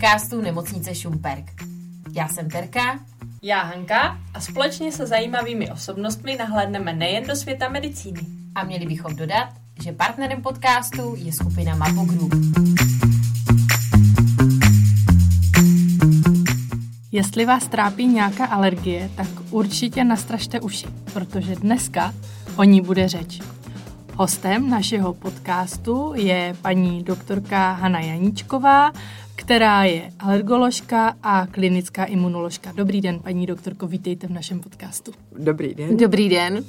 podcastu Nemocnice Šumperk. Já jsem Terka. Já Hanka a společně se zajímavými osobnostmi nahlédneme nejen do světa medicíny. A měli bychom dodat, že partnerem podcastu je skupina Mapo Group. Jestli vás trápí nějaká alergie, tak určitě nastražte uši, protože dneska o ní bude řeč. Hostem našeho podcastu je paní doktorka Hana Janíčková, která je alergoložka a klinická imunoložka. Dobrý den, paní doktorko, vítejte v našem podcastu. Dobrý den. Dobrý den.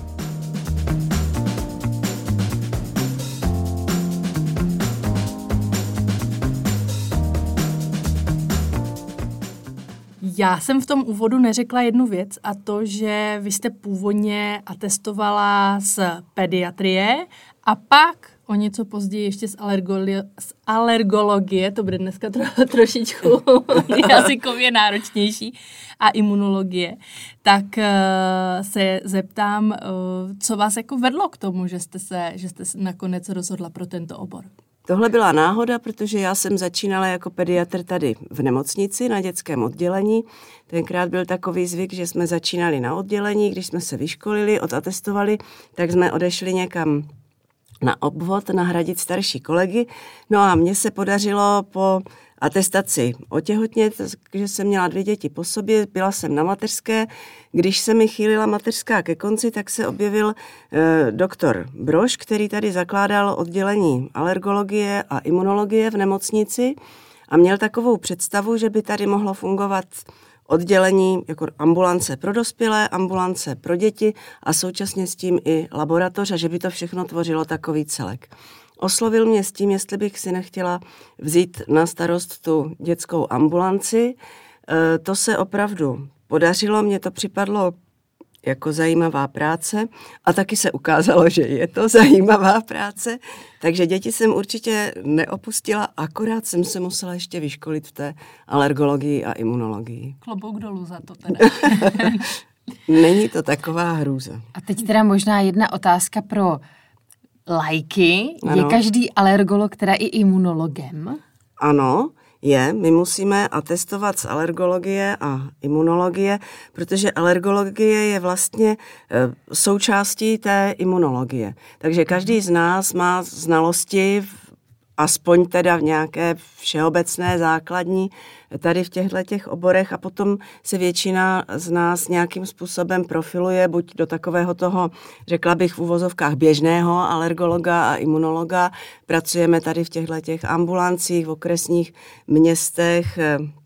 Já jsem v tom úvodu neřekla jednu věc, a to, že vy jste původně atestovala z pediatrie a pak o něco později ještě z alergologie, to bude dneska trošičku jazykově náročnější, a imunologie. Tak se zeptám, co vás jako vedlo k tomu, že jste se nakonec rozhodla pro tento obor? Tohle byla náhoda, protože já jsem začínala jako pediatr tady v nemocnici na dětském oddělení. Tenkrát byl takový zvyk, že jsme začínali na oddělení, když jsme se vyškolili, odatestovali, tak jsme odešli někam na obvod nahradit starší kolegy. No a mně se podařilo po atestaci otěhotnět, že jsem měla 2 děti po sobě, byla jsem na mateřské. Když se mi chýlila mateřská ke konci, tak se objevil doktor Brož, který tady zakládal oddělení alergologie a imunologie v nemocnici a měl takovou představu, že by tady mohlo fungovat oddělení jako ambulance pro dospělé, ambulance pro děti a současně s tím i laboratoř a že by to všechno tvořilo takový celek. Oslovil mě s tím, jestli bych si nechtěla vzít na starost tu dětskou ambulanci. To se opravdu podařilo, mně to připadlo jako zajímavá práce a taky se ukázalo, že je to zajímavá práce. Takže děti jsem určitě neopustila, akorát jsem se musela ještě vyškolit v té alergologii a imunologii. Klobouk dolů za to teda. Není to taková hrůza. A teď teda možná jedna otázka pro lajky. Ano. Je každý alergolog teda i imunologem? Ano, je. My musíme atestovat z alergologie a imunologie, protože alergologie je vlastně součástí té imunologie. Takže každý z nás má znalosti, aspoň teda v nějaké všeobecné základní, tady v těchto oborech a potom se většina z nás nějakým způsobem profiluje buď do takového toho, řekla bych v uvozovkách běžného alergologa a imunologa. Pracujeme tady v těchto ambulancích, v okresních městech,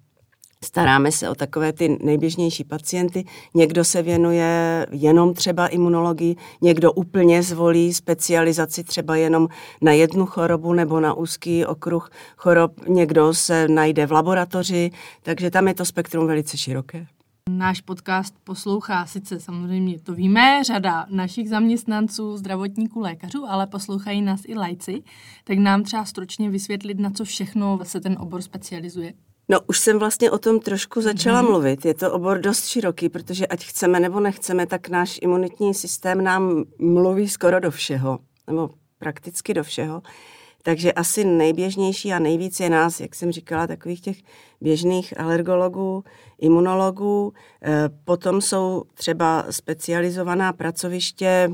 staráme se o takové ty nejběžnější pacienty. Někdo se věnuje jenom třeba imunologii, někdo úplně zvolí specializaci třeba jenom na jednu chorobu nebo na úzký okruh chorob. Někdo se najde v laboratoři, takže tam je to spektrum velice široké. Náš podcast poslouchá sice samozřejmě, to víme, řada našich zaměstnanců, zdravotníků, lékařů, ale poslouchají nás i lajci. Tak nám třeba stručně vysvětlit, na co všechno se ten obor specializuje. No, už jsem vlastně o tom trošku začala mluvit. Je to obor dost široký, protože ať chceme nebo nechceme, tak náš imunitní systém nám mluví skoro do všeho, nebo prakticky do všeho. Takže asi nejběžnější a nejvíc je nás, jak jsem říkala, takových těch běžných alergologů, imunologů. Potom jsou třeba specializovaná pracoviště.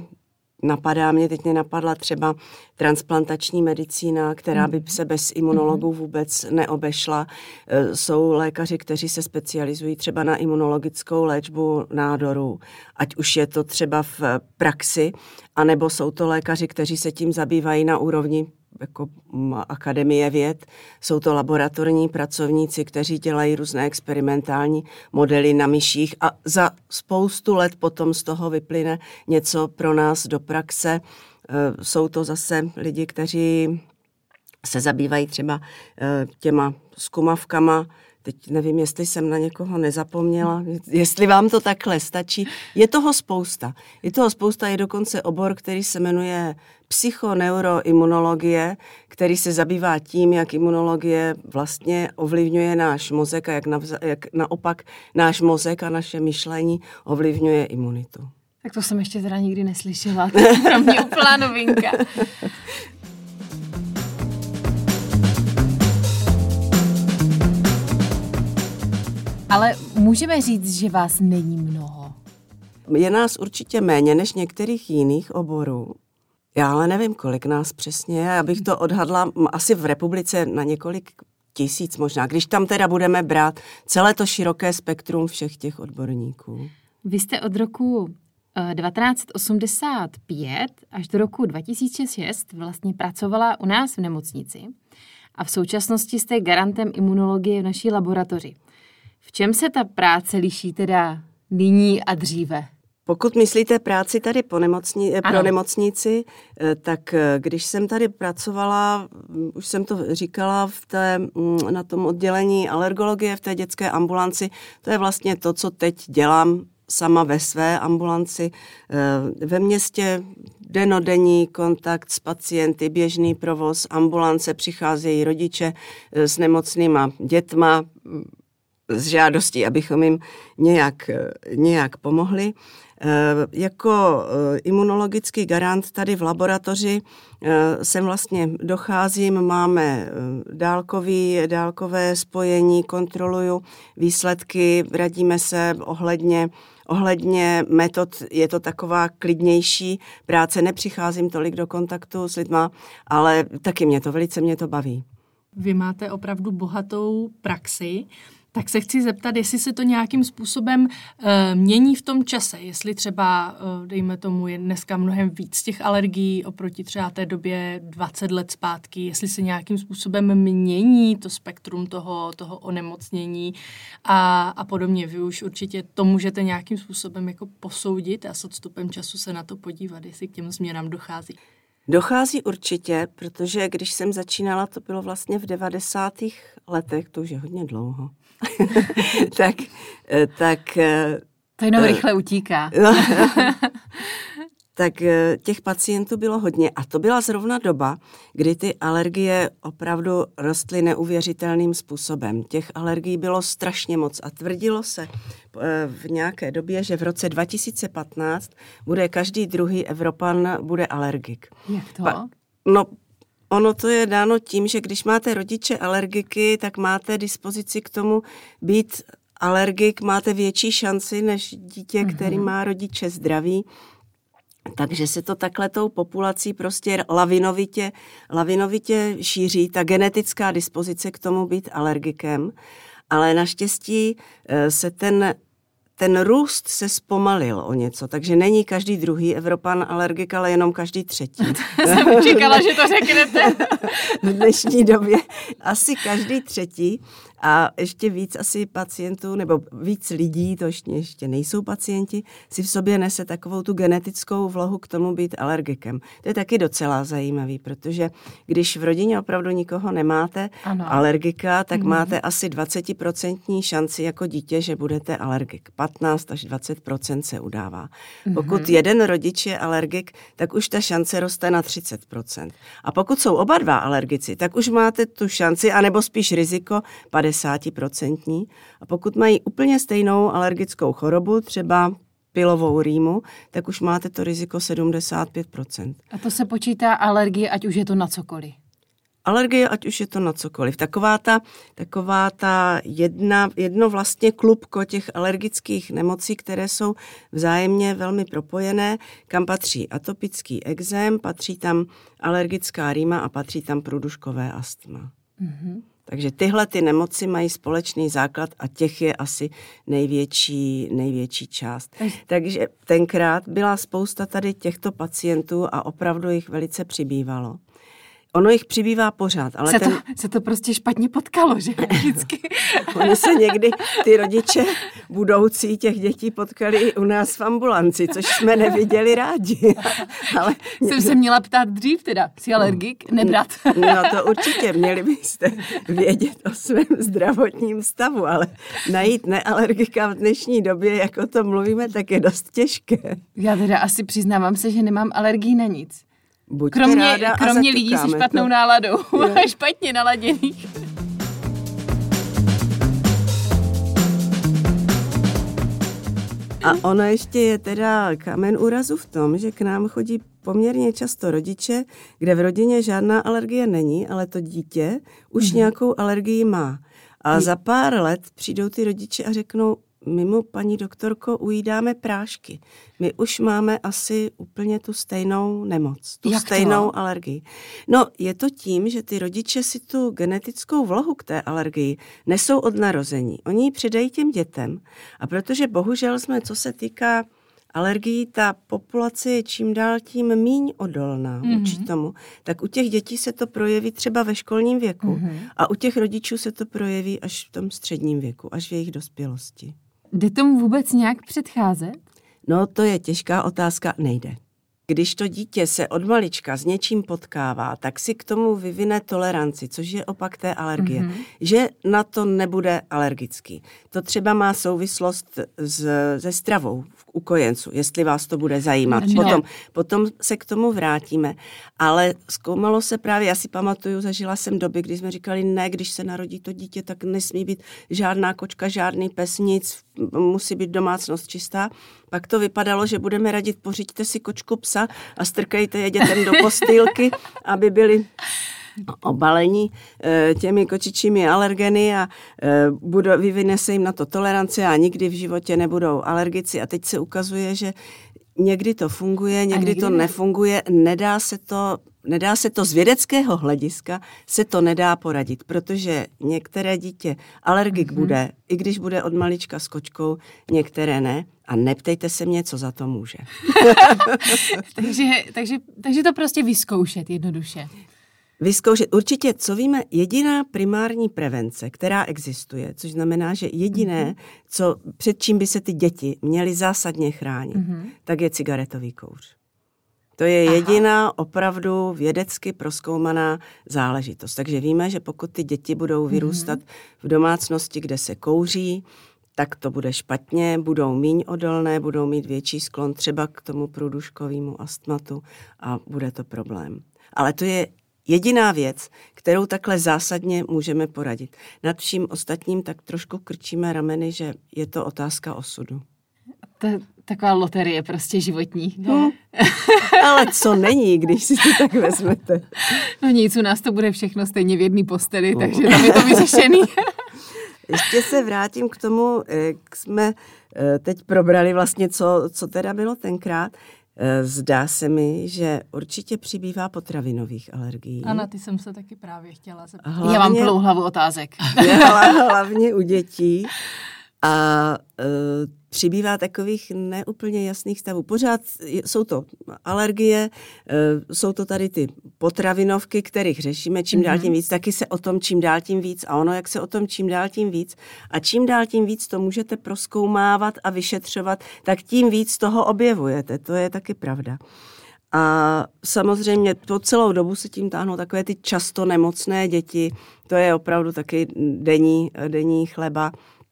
Teď mě napadla třeba transplantační medicína, která by se bez imunologů vůbec neobešla. Jsou lékaři, kteří se specializují třeba na imunologickou léčbu nádorů, ať už je to třeba v praxi, anebo jsou to lékaři, kteří se tím zabývají na úrovni jako akademie věd. Jsou to laboratorní pracovníci, kteří dělají různé experimentální modely na myších a za spoustu let potom z toho vyplyne něco pro nás do praxe. Jsou to zase lidi, kteří se zabývají třeba těma zkumavkama. Teď nevím, jestli jsem na někoho nezapomněla, jestli vám to takhle stačí. Je toho spousta. Je dokonce obor, který se jmenuje psychoneuroimunologie, který se zabývá tím, jak imunologie vlastně ovlivňuje náš mozek a jak naopak náš mozek a naše myšlení ovlivňuje imunitu. Tak to jsem ještě teda nikdy neslyšela. To je pro mě úplná novinka. Ale můžeme říct, že vás není mnoho. Je nás určitě méně než některých jiných oborů. Já ale nevím, kolik nás přesně je. Já bych to odhadla asi v republice na několik tisíc možná, když tam teda budeme brát celé to široké spektrum všech těch odborníků. Vy jste od roku 1985 až do roku 2006 vlastně pracovala u nás v nemocnici a v současnosti jste garantem imunologie v naší laboratoři. V čem se ta práce liší teda nyní a dříve? Pokud myslíte práci tady pro nemocnici, tak když jsem tady pracovala, už jsem to říkala, na tom oddělení alergologie v té dětské ambulanci, to je vlastně to, co teď dělám sama ve své ambulanci. Ve městě dennodenní kontakt s pacienty, běžný provoz, ambulance, přicházejí rodiče s nemocnýma dětma, s žádostí, abychom jim nějak pomohli. Jako imunologický garant tady v laboratoři sem vlastně docházím, máme dálkové spojení, kontroluju výsledky, radíme se ohledně metod, je to taková klidnější práce, nepřicházím tolik do kontaktu s lidma, ale taky velice mě to baví. Vy máte opravdu bohatou praxi. Tak se chci zeptat, jestli se to nějakým způsobem mění v tom čase, jestli třeba, dejme tomu, je dneska mnohem víc těch alergií oproti třeba té době 20 let zpátky, jestli se nějakým způsobem mění to spektrum toho onemocnění a podobně. Vy už určitě to můžete nějakým způsobem jako posoudit a s odstupem času se na to podívat, jestli k těm změnám dochází. Dochází určitě, protože když jsem začínala, to bylo vlastně v 90. letech, to už je hodně dlouho, tak to jenom rychle utíká. Tak těch pacientů bylo hodně a to byla zrovna doba, kdy ty alergie opravdu rostly neuvěřitelným způsobem. Těch alergií bylo strašně moc a tvrdilo se v nějaké době, že v roce 2015 bude každý druhý Evropan bude alergik. Jak to? Ono to je dáno tím, že když máte rodiče alergiky, tak máte dispozici k tomu být alergik, máte větší šanci než dítě, který má rodiče zdraví. Takže se to takhle tou populací prostě lavinovitě šíří, ta genetická dispozice k tomu být alergikem. Ale naštěstí se ten růst se zpomalil o něco, takže není každý druhý Evropan alergik, ale jenom každý třetí. Jsem čekala, že to řeknete. V dnešní době asi každý třetí a ještě víc asi pacientů nebo víc lidí, to ještě nejsou pacienti, si v sobě nese takovou tu genetickou vlohu k tomu být alergikem. To je taky docela zajímavý, protože když v rodině opravdu nikoho nemáte alergika, tak máte asi 20% šanci jako dítě, že budete alergik. 15 až 20% se udává. Pokud jeden rodič je alergik, tak už ta šance roste na 30%. A pokud jsou oba dva alergici, tak už máte tu šanci, anebo spíš riziko 50%. A pokud mají úplně stejnou alergickou chorobu, třeba pilovou rýmu, tak už máte to riziko 75%. A to se počítá alergie, ať už je to na cokoliv. Alergie, ať už je to na cokoliv. Taková ta jedno vlastně klubko těch alergických nemocí, které jsou vzájemně velmi propojené, kam patří atopický ekzém, patří tam alergická rýma a patří tam průduškové astma. Takže tyhle ty nemoci mají společný základ a těch je asi největší část. Takže tenkrát byla spousta tady těchto pacientů a opravdu jich velice přibývalo. Ono jich přibývá pořád, ale se to prostě špatně potkalo, že vždycky. Oni se někdy, ty rodiče budoucí těch dětí potkali i u nás v ambulanci, což jsme neviděli rádi. Ale jsem se měla ptát dřív teda, jsi alergik? Nebrat. No to určitě, měli byste vědět o svém zdravotním stavu, ale najít nealergika v dnešní době, jak o tom mluvíme, tak je dost těžké. Já teda asi přiznávám se, že nemám alergii na nic. Ráda kromě lidí se špatnou náladou a špatně naladěných. A ono ještě je teda kámen úrazu v tom, že k nám chodí poměrně často rodiče, kde v rodině žádná alergie není, ale to dítě už nějakou alergii má. A za pár let přijdou ty rodiče a řeknou, my mu, paní doktorko, ujídáme prášky. My už máme asi úplně tu stejnou nemoc, tu stejnou alergii. No, je to tím, že ty rodiče si tu genetickou vlohu k té alergii nesou od narození. Oni ji předají těm dětem. A protože bohužel jsme, co se týká alergií, ta populace je čím dál tím míň odolná vůči tomu, tak u těch dětí se to projeví třeba ve školním věku a u těch rodičů se to projeví až v tom středním věku, až v jejich dospělosti. Jde tomu vůbec nějak předcházet? No, to je těžká otázka, nejde. Když to dítě se od malička s něčím potkává, tak si k tomu vyvine toleranci, což je opak té alergie, že na to nebude alergický. To třeba má souvislost se stravou u kojenců, jestli vás to bude zajímat. Potom se k tomu vrátíme. Ale zkoumalo se právě, já si pamatuju, zažila jsem doby, kdy jsme říkali, ne, když se narodí to dítě, tak nesmí být žádná kočka, žádný pes, nic, musí být domácnost čistá. Pak to vypadalo, že budeme radit, pořiďte si kočku, psa a strkejte je dětem do postýlky, aby byli obalení těmi kočičími alergeny a vyvine se jim na to tolerance a nikdy v životě nebudou alergici. A teď se ukazuje, že někdy to funguje, někdy to nefunguje, nedá se to z vědeckého hlediska, se to nedá poradit, protože některé dítě alergik bude, i když bude od malička s kočkou, některé ne. A neptejte se mě, co za to může. takže to prostě vyzkoušet jednoduše. Vyzkoušet. Určitě, co víme, jediná primární prevence, která existuje, což znamená, že jediné, před čím by se ty děti měly zásadně chránit, tak je cigaretový kouř. To je jediná opravdu vědecky prozkoumaná záležitost. Takže víme, že pokud ty děti budou vyrůstat v domácnosti, kde se kouří, tak to bude špatně, budou míň odolné, budou mít větší sklon třeba k tomu průduškovému astmatu a bude to problém. Ale to je jediná věc, kterou takhle zásadně můžeme poradit. Nad vším ostatním tak trošku krčíme rameny, že je to otázka osudu. To je taková loterie prostě životní. No. Ale co není, když si to tak vezmete? No nic, u nás to bude všechno stejně v jedné posteli, takže tam je to vyřešený. Ještě se vrátím k tomu, jak jsme teď probrali vlastně, co teda bylo tenkrát. Zdá se mi, že určitě přibývá potravinových alergií. Ano, ty jsem se taky právě chtěla zeptat. Já mám plnou hlavu otázek. Hlavně u dětí. A přibývá takových neúplně jasných stavů. Pořád jsou to alergie, jsou to tady ty potravinovky, kterých řešíme čím dál tím víc, taky se o tom čím dál tím víc a ono, jak se o tom čím dál tím víc a čím dál tím víc to můžete prozkoumávat a vyšetřovat, tak tím víc toho objevujete. To je taky pravda. A samozřejmě po celou dobu se tím táhnou takové ty často nemocné děti, to je opravdu taky denní chleba.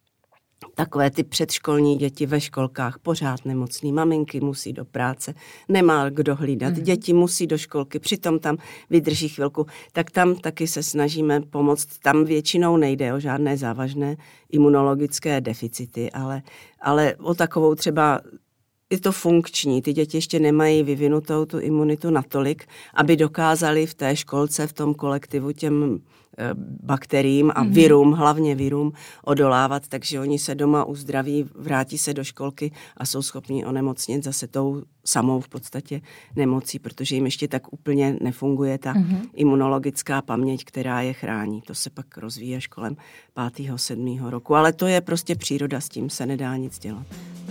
Takové ty předškolní děti ve školkách, pořád nemocný, maminky musí do práce, nemá kdo hlídat, děti musí do školky, přitom tam vydrží chvilku, tak tam taky se snažíme pomoct. Tam většinou nejde o žádné závažné imunologické deficity, ale o takovou třeba je to funkční. Ty děti ještě nemají vyvinutou tu imunitu natolik, aby dokázali v té školce, v tom kolektivu těm bakteriím a virům, hlavně virům, odolávat, takže oni se doma uzdraví, vrátí se do školky a jsou schopni onemocnit zase tou samou v podstatě nemocí, protože jim ještě tak úplně nefunguje ta imunologická paměť, která je chrání. To se pak rozvíjí až kolem 5. 7. roku, ale to je prostě příroda, s tím se nedá nic dělat.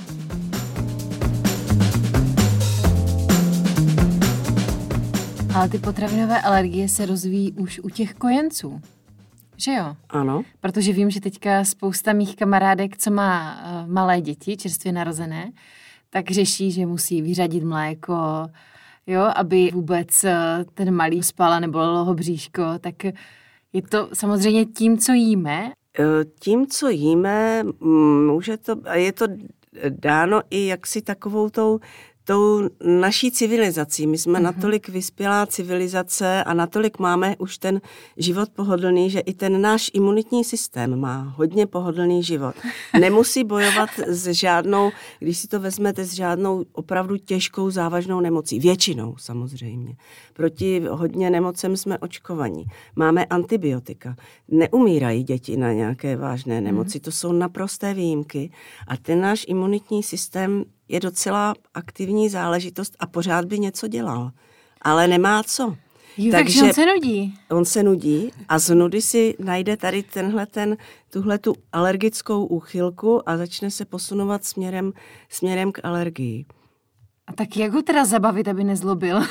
Ale ty potravinové alergie se rozvíjí už u těch kojenců, že jo? Ano. Protože vím, že teďka spousta mých kamarádek, co má malé děti, čerstvě narozené, tak řeší, že musí vyřadit mléko, jo, aby vůbec ten malý spal a nebolelo ho bříško. Tak je to samozřejmě tím, co jíme? Tím, co jíme, je to dáno i jaksi takovou tou naší civilizací. My jsme natolik vyspělá civilizace a natolik máme už ten život pohodlný, že i ten náš imunitní systém má hodně pohodlný život. Nemusí bojovat s žádnou, když si to vezmete, s žádnou opravdu těžkou závažnou nemocí. Většinou samozřejmě. Proti hodně nemocem jsme očkovaní. Máme antibiotika. Neumírají děti na nějaké vážné nemoci. To jsou naprosté výjimky. A ten náš imunitní systém je docela aktivní záležitost a pořád by něco dělal. Ale nemá co. Takže on se nudí. On se nudí a z nudy si najde tady tuhletu alergickou úchylku a začne se posunovat směrem k alergii. A tak jak ho teda zabavit, aby nezlobil?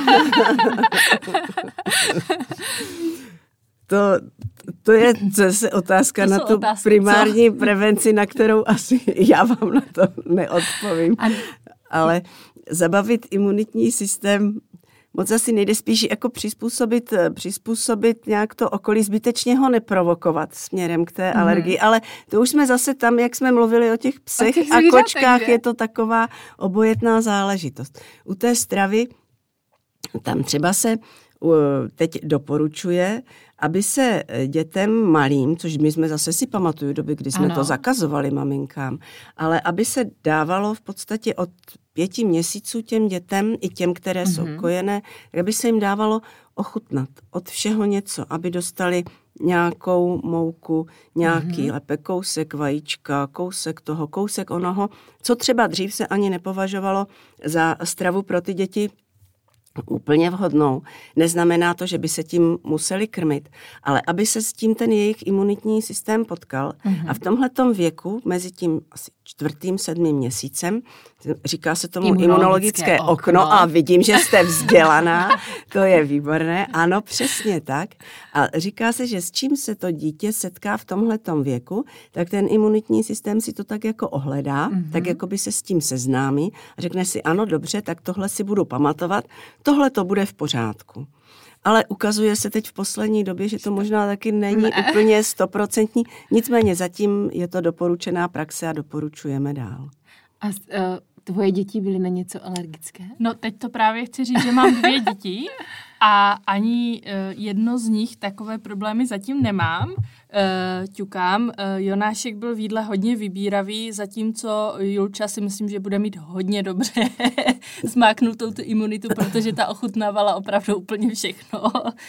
To je zase otázka na tu primární prevenci, na kterou asi já vám na to neodpovím. Ale zabavit imunitní systém moc asi nejde, spíš jako přizpůsobit nějak to okolí, zbytečně ho neprovokovat směrem k té alergii. Ale to už jsme zase tam, jak jsme mluvili o těch psech a kočkách, je to taková obojetná záležitost. U té stravy tam třeba se teď doporučuje, aby se dětem malým, což my jsme zase si pamatuju doby, kdy jsme to zakazovali maminkám, ale aby se dávalo v podstatě od 5 měsíců těm dětem, i těm, které jsou kojené, aby se jim dávalo ochutnat od všeho něco, aby dostali nějakou mouku, nějaký lepek, kousek vajíčka, kousek toho, kousek onoho, co třeba dřív se ani nepovažovalo za stravu pro ty děti úplně vhodnou. Neznamená to, že by se tím museli krmit, ale aby se s tím ten jejich imunitní systém potkal a v tomhletom věku, mezi tím asi 4., 7. měsícem, říká se tomu imunologické okno a vidím, že jste vzdělaná, to je výborné, ano, přesně tak. A říká se, že s čím se to dítě setká v tomhletom věku, tak ten imunitní systém si to tak jako ohledá, tak jako by se s tím seznámí a řekne si, ano, dobře, tak tohle si budu pamatovat, tohle to bude v pořádku. Ale ukazuje se teď v poslední době, že to možná taky není úplně 100%. Nicméně zatím je to doporučená praxe a doporučujeme dál. A tvoje děti byly na něco alergické? No teď to právě chci říct, že mám 2 děti a ani jedno z nich takové problémy zatím nemám. Ťukám. Jonášek byl v jídle hodně vybíravý, zatímco Julča si myslím, že bude mít hodně dobře zmáknutou tu imunitu, protože ta ochutnávala opravdu úplně všechno.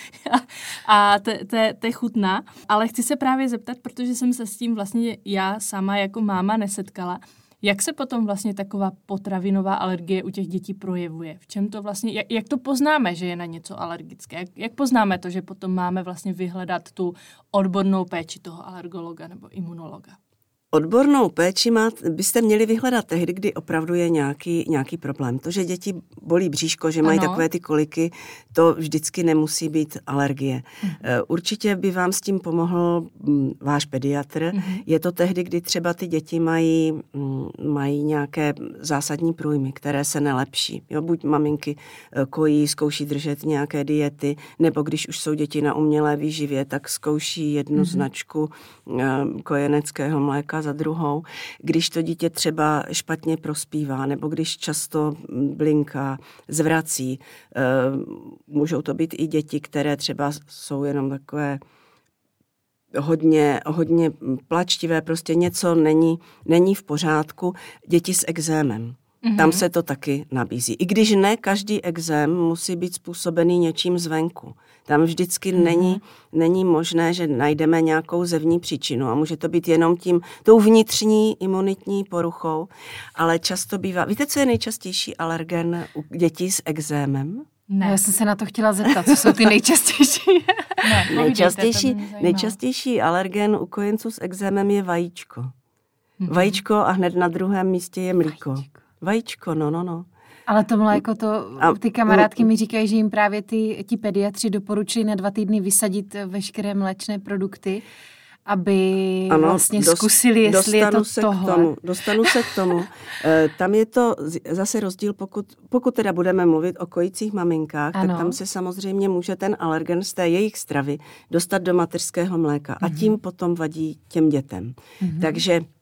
A to je chutná. Ale chci se právě zeptat, protože jsem se s tím vlastně já sama jako máma nesetkala, jak se potom vlastně taková potravinová alergie u těch dětí projevuje? V čem to vlastně, jak to poznáme, že je na něco alergické? Jak poznáme to, že potom máme vlastně vyhledat tu odbornou péči toho alergologa nebo imunologa? Odbornou péči byste měli vyhledat tehdy, kdy opravdu je nějaký problém. To, že děti bolí bříško, že mají takové ty koliky, to vždycky nemusí být alergie. Určitě by vám s tím pomohl váš pediatr. Je to tehdy, kdy třeba ty děti mají nějaké zásadní průjmy, které se nelepší. Jo, buď maminky kojí, zkouší držet nějaké diety, nebo když už jsou děti na umělé výživě, tak zkouší jednu značku kojeneckého mléka za druhou. Když to dítě třeba špatně prospívá, nebo když často blinká, zvrací. Můžou to být i děti, které třeba jsou jenom takové hodně plačtivé, prostě něco není v pořádku. Děti s ekzémem. Tam se to taky nabízí. I když ne každý ekzém musí být způsobený něčím zvenku. Tam vždycky není možné, že najdeme nějakou zevní příčinu a může to být jenom tou vnitřní imunitní poruchou, ale často bývá. Víte, co je nejčastější alergen u dětí s ekzémem? Ne. Já jsem se na to chtěla zeptat, co jsou ty nejčastější. Nejčastější alergen u kojenců s ekzémem je vajíčko. Vajíčko a hned na druhém místě je mlíko. Vajíčko, no. Ale to mléko, ty kamarádky mi říkají, že jim právě ti pediatři doporučili na 2 týdny vysadit veškeré mlečné produkty, aby vlastně zkusili, jestli je to tohle. Dostanu se k tomu. Tam je to zase rozdíl, pokud teda budeme mluvit o kojících maminkách, tak tam se samozřejmě může ten alergen z té jejich stravy dostat do mateřského mléka a tím potom vadí těm dětem. Takže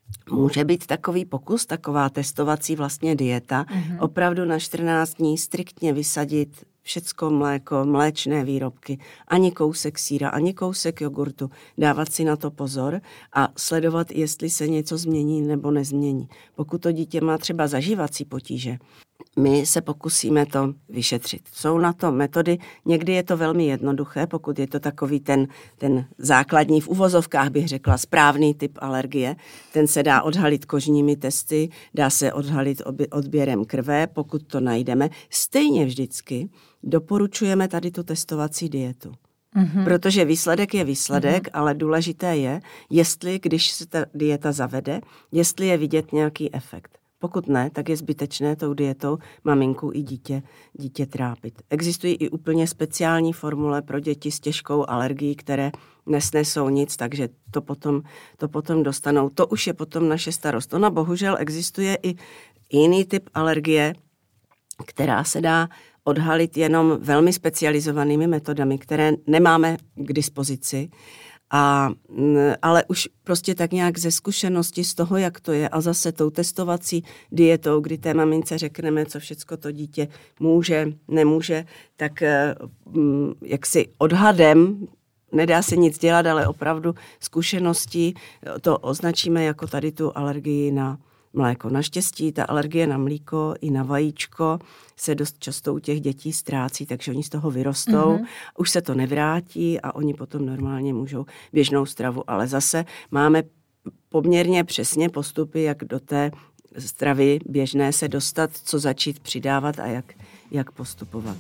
může být takový pokus, taková testovací vlastně dieta, opravdu na 14 dní striktně vysadit všecko mléko, mléčné výrobky, ani kousek sýra, ani kousek jogurtu, dávat si na to pozor a sledovat, jestli se něco změní nebo nezmění. Pokud to dítě má třeba zažívací potíže, my se pokusíme to vyšetřit. Jsou na to metody, někdy je to velmi jednoduché, pokud je to takový ten základní, v uvozovkách bych řekla, správný typ alergie, ten se dá odhalit kožními testy, dá se odhalit odběrem krve, pokud to najdeme. Stejně vždycky doporučujeme tady tu testovací dietu. Protože výsledek je výsledek, ale důležité je, jestli, když se ta dieta zavede, jestli je vidět nějaký efekt. Pokud ne, tak je zbytečné tou dietou maminku i dítě trápit. Existují i úplně speciální formule pro děti s těžkou alergií, které nesnesou nic, takže to potom dostanou. To už je potom naše starost. Ona bohužel existuje i jiný typ alergie, která se dá odhalit jenom velmi specializovanými metodami, které nemáme k dispozici. Ale už prostě tak nějak ze zkušenosti z toho, jak to je a zase tou testovací dietou, kdy té mamince řekneme, co všecko to dítě může, nemůže, tak jaksi odhadem, nedá se nic dělat, ale opravdu zkušeností to označíme jako tady tu alergii na mléko. Naštěstí ta alergie na mlíko i na vajíčko se dost často u těch dětí ztrácí, takže oni z toho vyrostou, už se to nevrátí a oni potom normálně můžou běžnou stravu. Ale zase máme poměrně přesně postupy, jak do té stravy běžné se dostat, co začít přidávat a jak postupovat.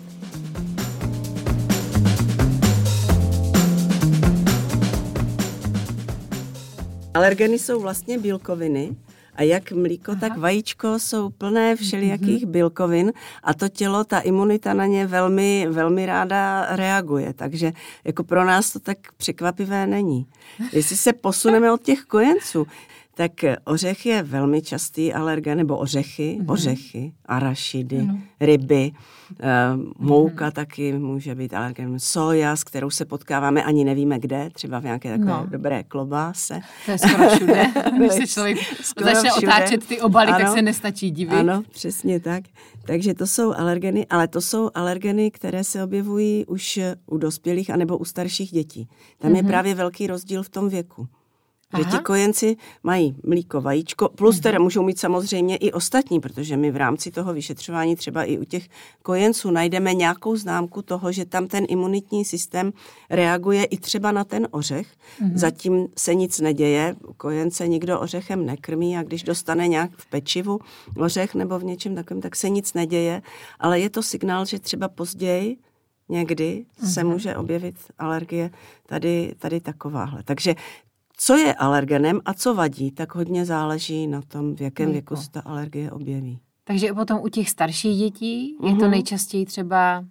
Alergeny jsou vlastně bílkoviny, a jak mlíko, tak vajíčko jsou plné všelijakých bílkovin a to tělo, ta imunita na ně velmi, velmi ráda reaguje. Takže jako pro nás to tak překvapivé není. Jestli se posuneme od těch kojenců, tak ořech je velmi častý alergen, nebo ořechy, arašidy, ryby, mouka taky může být alergen, soja, s kterou se potkáváme, ani nevíme kde, třeba v nějaké takové dobré klobáse. To je skoro všude. Když se člověk začne otáčet ty obaly, tak se nestačí divit. Ano, přesně tak. Takže to jsou alergeny, ale to jsou alergeny, které se objevují už u dospělých anebo u starších dětí. Tam je právě velký rozdíl v tom věku. Že ti kojenci mají mlíko, vajíčko, plus teda můžou mít samozřejmě i ostatní, protože my v rámci toho vyšetřování třeba i u těch kojenců najdeme nějakou známku toho, že tam ten imunitní systém reaguje i třeba na ten ořech. Zatím se nic neděje, kojence nikdo ořechem nekrmí a když dostane nějak v pečivu ořech nebo v něčem takovém, tak se nic neděje, ale je to signál, že třeba později někdy se může objevit alergie tady takováhle. Takže co je alergenem a co vadí, tak hodně záleží na tom, v jakém věku se ta alergie objeví. Takže potom u těch starších dětí je to nejčastěji třeba...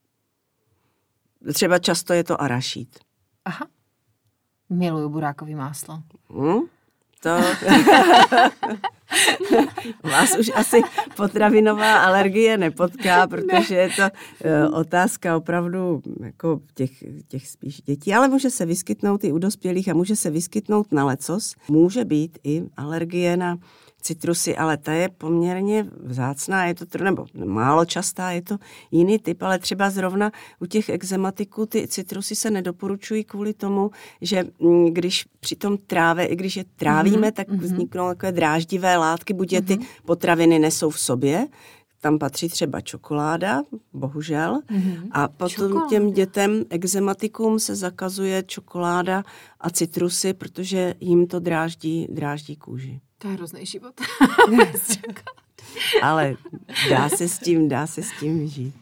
Třeba často je to arašíd. Aha. Miluju burákový máslo. To... Vás už asi potravinová alergie nepotká, protože je to otázka opravdu jako těch spíš dětí, ale může se vyskytnout i u dospělých a může se vyskytnout na lecos. Může být i alergie na citrusy, ale ta je poměrně vzácná, je to nebo málo častá, je to jiný typ, ale třeba zrovna u těch ekzematiků ty citrusy se nedoporučují kvůli tomu, že když při tom i když je trávíme, tak vzniknou takové dráždivé látky, buď je ty potraviny nesou v sobě, tam patří třeba čokoláda, bohužel, a potom těm dětem ekzematikům se zakazuje čokoláda a citrusy, protože jim to dráždí kůži. To je hrozný život. Ale dá se s tím žít.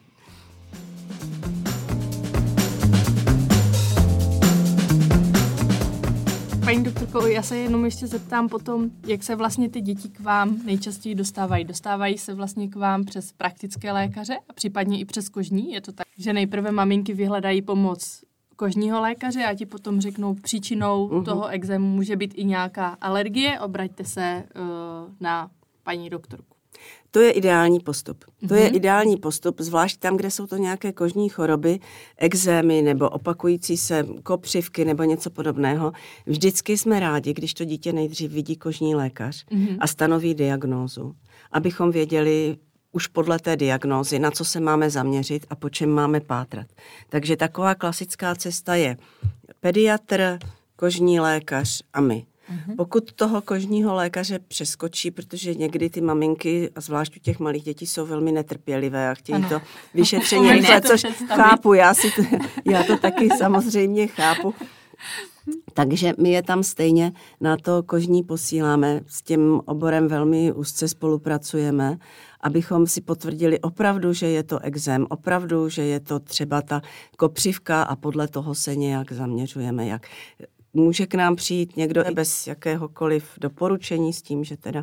Paní doktorko, já se jenom ještě zeptám potom, jak se vlastně ty děti k vám nejčastěji dostávají. Dostávají se vlastně k vám přes praktické lékaře a případně i přes kožní? Je to tak, že nejprve maminky vyhledají pomoc kožního lékaře a ti potom řeknou, příčinou toho ekzému může být i nějaká alergie, obraťte se na paní doktorku. To je ideální postup. To je ideální postup, zvlášť tam, kde jsou to nějaké kožní choroby, ekzémy nebo opakující se kopřivky nebo něco podobného. Vždycky jsme rádi, když to dítě nejdřív vidí kožní lékař a stanoví diagnózu, abychom věděli už podle té diagnózy, na co se máme zaměřit a po čem máme pátrat. Takže taková klasická cesta je pediatr, kožní lékař a my. Pokud toho kožního lékaře přeskočí, protože někdy ty maminky, a zvlášť u těch malých dětí, jsou velmi netrpělivé a chtějí to vyšetření rychle, což chápu, já to taky samozřejmě chápu. Takže my je tam stejně na to kožní posíláme, s tím oborem velmi úzce spolupracujeme, abychom si potvrdili opravdu, že je to ekzém, opravdu, že je to třeba ta kopřivka a podle toho se nějak zaměřujeme, jak může k nám přijít někdo bez jakéhokoliv doporučení s tím, že teda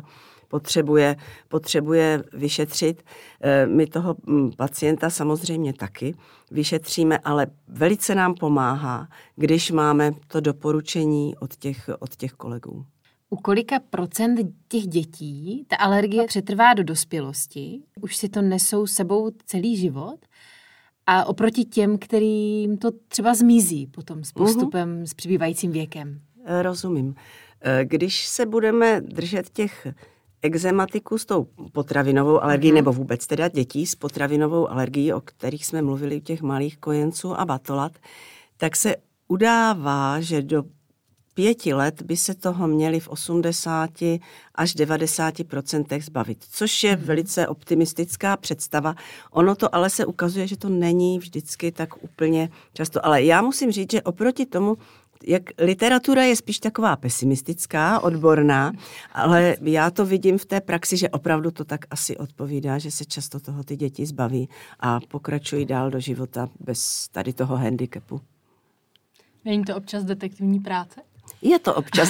potřebuje vyšetřit. My toho pacienta samozřejmě taky vyšetříme, ale velice nám pomáhá, když máme to doporučení od těch kolegů. U kolika procent těch dětí ta alergie přetrvá do dospělosti? Už si to nesou sebou celý život? A oproti těm, kterým to třeba zmizí potom s postupem, s přibývajícím věkem? Rozumím. Když se budeme držet těch ekzematiků s tou potravinovou alergií, nebo vůbec teda dětí s potravinovou alergií, o kterých jsme mluvili u těch malých kojenců a batolat, tak se udává, že do 5 let by se toho měli v 80 až 90% zbavit, což je velice optimistická představa. Ono to ale se ukazuje, že to není vždycky tak úplně často. Ale já musím říct, že oproti tomu, jak literatura je spíš taková pesimistická, odborná, ale já to vidím v té praxi, že opravdu to tak asi odpovídá, že se často toho ty děti zbaví a pokračují dál do života bez tady toho handicapu. Není to občas detektivní práce? Je to občas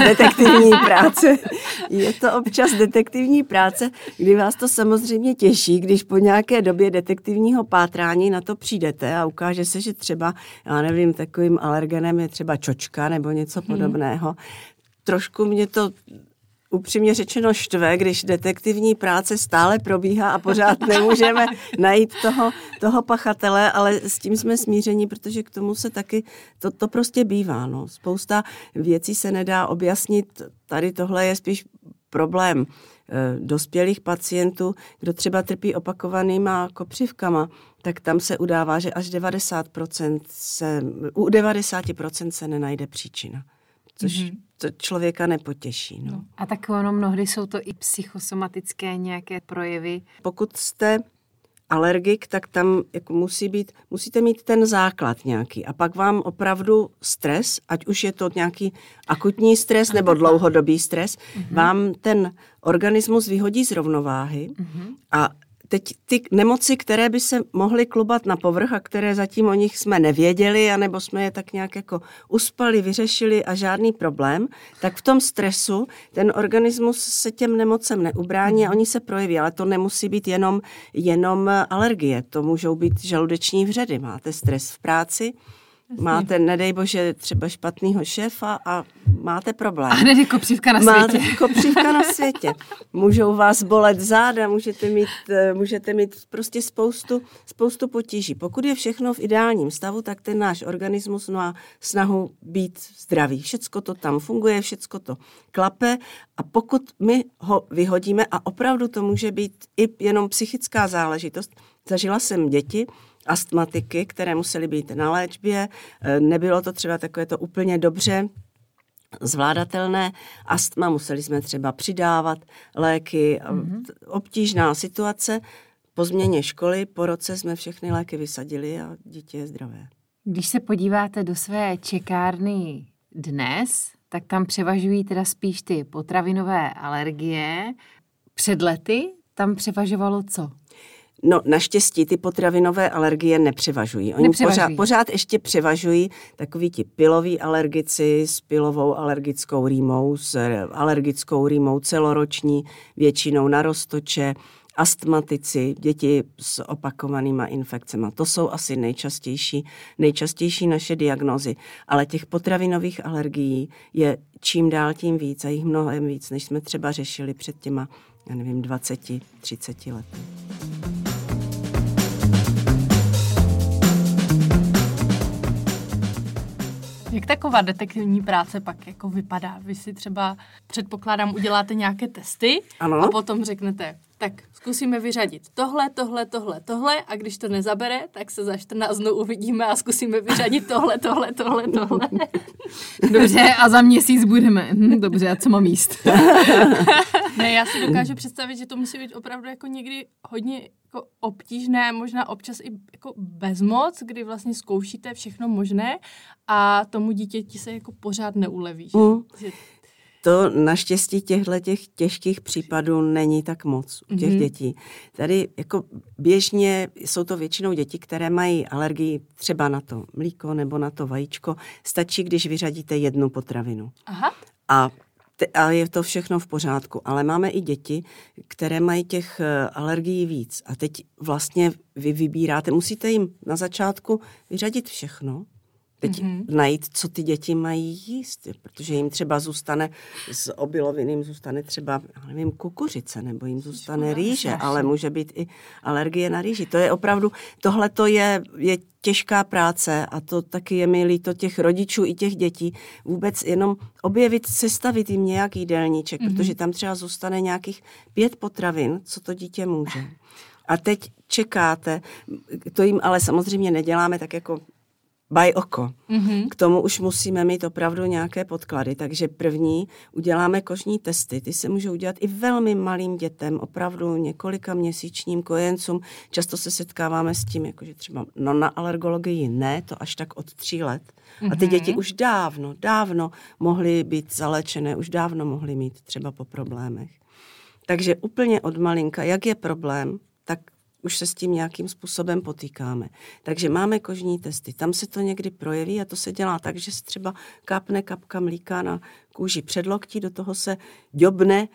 detektivní práce, kdy vás to samozřejmě těší, když po nějaké době detektivního pátrání na to přijdete a ukáže se, že třeba, já nevím, takovým alergenem je třeba čočka nebo něco podobného. Trošku mě to upřímně řečeno štve, když detektivní práce stále probíhá a pořád nemůžeme najít toho pachatele, ale s tím jsme smíření, protože k tomu se taky, to prostě bývá. No. Spousta věcí se nedá objasnit, tady tohle je spíš problém dospělých pacientů, kdo třeba trpí opakovanýma kopřivkama, tak tam se udává, že až 90% se nenajde příčina. Což to člověka nepotěší. No. A tak ono mnohdy jsou to i psychosomatické nějaké projevy. Pokud jste alergik, tak tam jako musíte mít ten základ nějaký. A pak vám opravdu stres, ať už je to nějaký akutní stres nebo dlouhodobý stres, vám ten organismus vyhodí z rovnováhy a teď ty nemoci, které by se mohly klubat na povrch a které zatím o nich jsme nevěděli, anebo jsme je tak nějak jako uspali, vyřešili a žádný problém, tak v tom stresu ten organismus se těm nemocem neubrání a oni se projeví, ale to nemusí být jenom alergie, to můžou být žaludeční vředy. Máte stres v práci, máte, nedej bože, třeba špatnýho šéfa a máte problém. A hned je kopřivka na světě. Máte kopřivka na světě. Můžou vás bolet záda, můžete mít prostě spoustu potíží. Pokud je všechno v ideálním stavu, tak ten náš organismus má snahu být zdravý. Všecko to tam funguje, všecko to klape a pokud my ho vyhodíme, a opravdu to může být i jenom psychická záležitost, zažila jsem děti, astmatiky, které musely být na léčbě. Nebylo to třeba takové to úplně dobře zvládatelné astma, museli jsme třeba přidávat léky, obtížná situace. Po změně školy, po roce jsme všechny léky vysadili a dítě je zdravé. Když se podíváte do své čekárny dnes, tak tam převažují teda spíš ty potravinové alergie. Před lety tam převažovalo co? No, naštěstí ty potravinové alergie nepřevažují. Oni pořád ještě převažují takoví ti piloví alergici s pilovou alergickou rýmou, s alergickou rýmou celoroční, většinou na roztoče, astmatici, děti s opakovanýma infekcemi. To jsou asi nejčastější naše diagnózy. Ale těch potravinových alergií je čím dál tím víc a jich mnohem víc, než jsme třeba řešili před těma já nevím, 20-30 lety. Jak taková detektivní práce pak jako vypadá? Vy si třeba, předpokládám, uděláte nějaké testy a potom řeknete, tak zkusíme vyřadit tohle a když to nezabere, tak se za 14 dnů uvidíme a zkusíme vyřadit tohle. Dobře, a za měsíc budeme. Dobře, a co mám jíst? Ne, já si dokážu představit, že to musí být opravdu jako někdy hodně jako obtížné, možná občas i jako bezmoc, kdy vlastně zkoušíte všechno možné a tomu dítěti se jako pořád neuleví. Že? To naštěstí těch těžkých případů není tak moc u těch dětí. Tady jako běžně jsou to většinou děti, které mají alergii třeba na to mlíko nebo na to vajíčko. Stačí, když vyřadíte jednu potravinu. Aha. A je to všechno v pořádku. Ale máme i děti, které mají těch alergií víc. A teď vlastně vy vybíráte, musíte jim na začátku vyřadit všechno. Teď najít, co ty děti mají jíst, protože jim třeba zůstane s obilovinným zůstane třeba, já nevím, kukuřice, nebo jim zůstane rýže, ale může být i alergie na rýži. To je opravdu, tohle to je těžká práce a to taky je mi líto těch rodičů i těch dětí. Vůbec jenom objevit, sestavit jim nějaký jídelníček, protože tam třeba zůstane nějakých 5 potravin, co to dítě může. A teď čekáte, to jim ale samozřejmě neděláme tak jako by oko. K tomu už musíme mít opravdu nějaké podklady, takže první uděláme kožní testy. Ty se můžou udělat i velmi malým dětem, opravdu několika měsíčním kojencům. Často se setkáváme s tím, jakože třeba na alergologii ne, to až tak od 3 let. A ty děti už dávno mohly být zaléčené, už dávno mohly mít třeba po problémech. Takže úplně od malinka, jak je problém, tak už se s tím nějakým způsobem potýkáme. Takže máme kožní testy. Tam se to někdy projeví a to se dělá tak, že se třeba kápne kapka mlíka na kůži předloktí, do toho se ďobne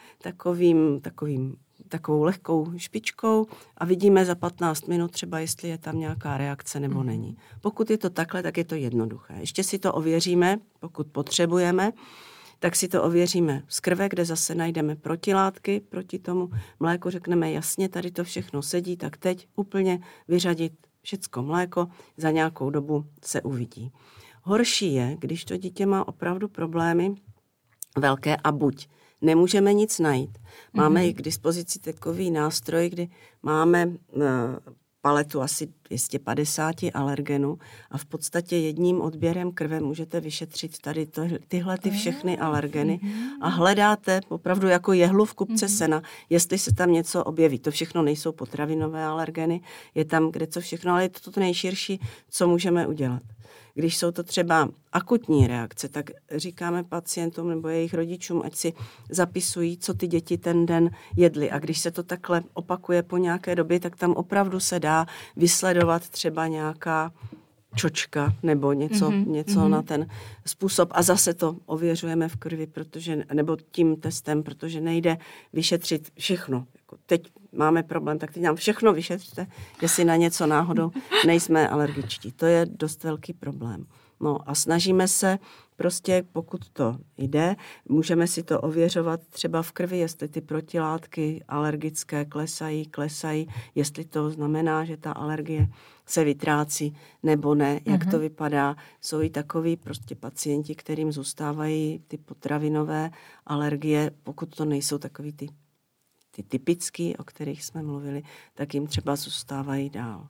takovou lehkou špičkou a vidíme za 15 minut třeba, jestli je tam nějaká reakce nebo není. Pokud je to takhle, tak je to jednoduché. Ještě si to ověříme, pokud potřebujeme, tak si to ověříme z krve, kde zase najdeme protilátky proti tomu mléku, řekneme jasně, tady to všechno sedí, tak teď úplně vyřadit všecko mléko, za nějakou dobu se uvidí. Horší je, když to dítě má opravdu problémy velké a buď nemůžeme nic najít. Máme i k dispozici takový nástroj, kdy máme paletu asi 250 alergenů a v podstatě jedním odběrem krve můžete vyšetřit tady tyhle všechny alergeny a hledáte opravdu jako jehlu v kupce sena, jestli se tam něco objeví. To všechno nejsou potravinové alergeny, je tam kde co všechno, ale je to nejširší, co můžeme udělat. Když jsou to třeba akutní reakce, tak říkáme pacientům nebo jejich rodičům, ať si zapisují, co ty děti ten den jedly. A když se to takhle opakuje po nějaké době, tak tam opravdu se dá vysledovat třeba nějaká čočka nebo něco na ten způsob. A zase to ověřujeme v krvi, nebo tím testem, protože nejde vyšetřit všechno. Teď máme problém, tak teď nám všechno vyšetřte, jestli na něco náhodou nejsme alergičtí. To je dost velký problém. No a snažíme se prostě, pokud to jde, můžeme si to ověřovat třeba v krvi, jestli ty protilátky alergické klesají, jestli to znamená, že ta alergie se vytrácí nebo ne, jak to vypadá. Jsou i takoví prostě pacienti, kterým zůstávají ty potravinové alergie, pokud to nejsou takový ty typický, o kterých jsme mluvili, tak jim třeba zůstávají dál.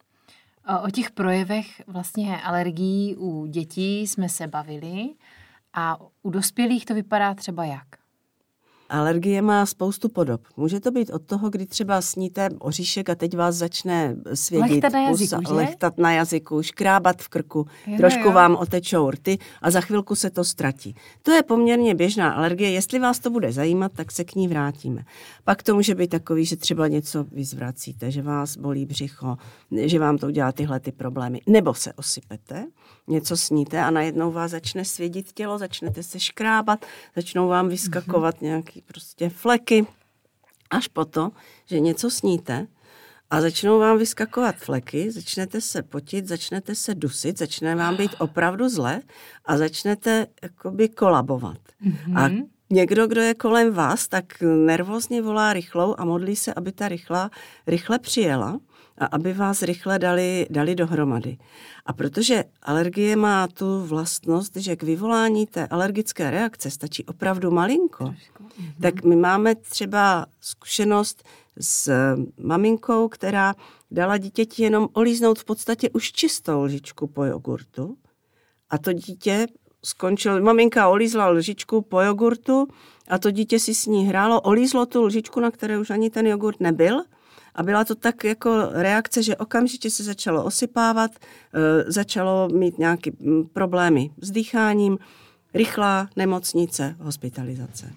O těch projevech vlastně alergií u dětí jsme se bavili a u dospělých to vypadá třeba jak? Alergie má spoustu podob. Může to být od toho, kdy třeba sníte oříšek a teď vás začne svědit, lechtat na jazyku, škrábat v krku, trošku vám otečou rty a za chvilku se to ztratí. To je poměrně běžná alergie. Jestli vás to bude zajímat, tak se k ní vrátíme. Pak to může být takový, že třeba něco vyzvracíte, že vás bolí břicho, že vám to udělá tyhle ty problémy. Nebo se osypete, něco sníte a najednou vás začne svědit tělo, začnete se škrábat, začnou vám vyskakovat nějaký prostě fleky, až po to, že něco sníte a začnou vám vyskakovat fleky, začnete se potit, začnete se dusit, začne vám být opravdu zle a začnete jakoby kolabovat. A někdo, kdo je kolem vás, tak nervózně volá rychlou a modlí se, aby ta rychle přijela a aby vás rychle dali dohromady. A protože alergie má tu vlastnost, že k vyvolání té alergické reakce stačí opravdu malinko, tak my máme třeba zkušenost s maminkou, která dala dítěti jenom olíznout v podstatě už čistou lžičku po jogurtu. A to dítě skončilo, maminka olízla lžičku po jogurtu a to dítě si s ní hrálo, olízlo tu lžičku, na které už ani ten jogurt nebyl. A byla to tak jako reakce, že okamžitě se začalo osypávat, začalo mít nějaké problémy s dýcháním, rychlá nemocnice, hospitalizace.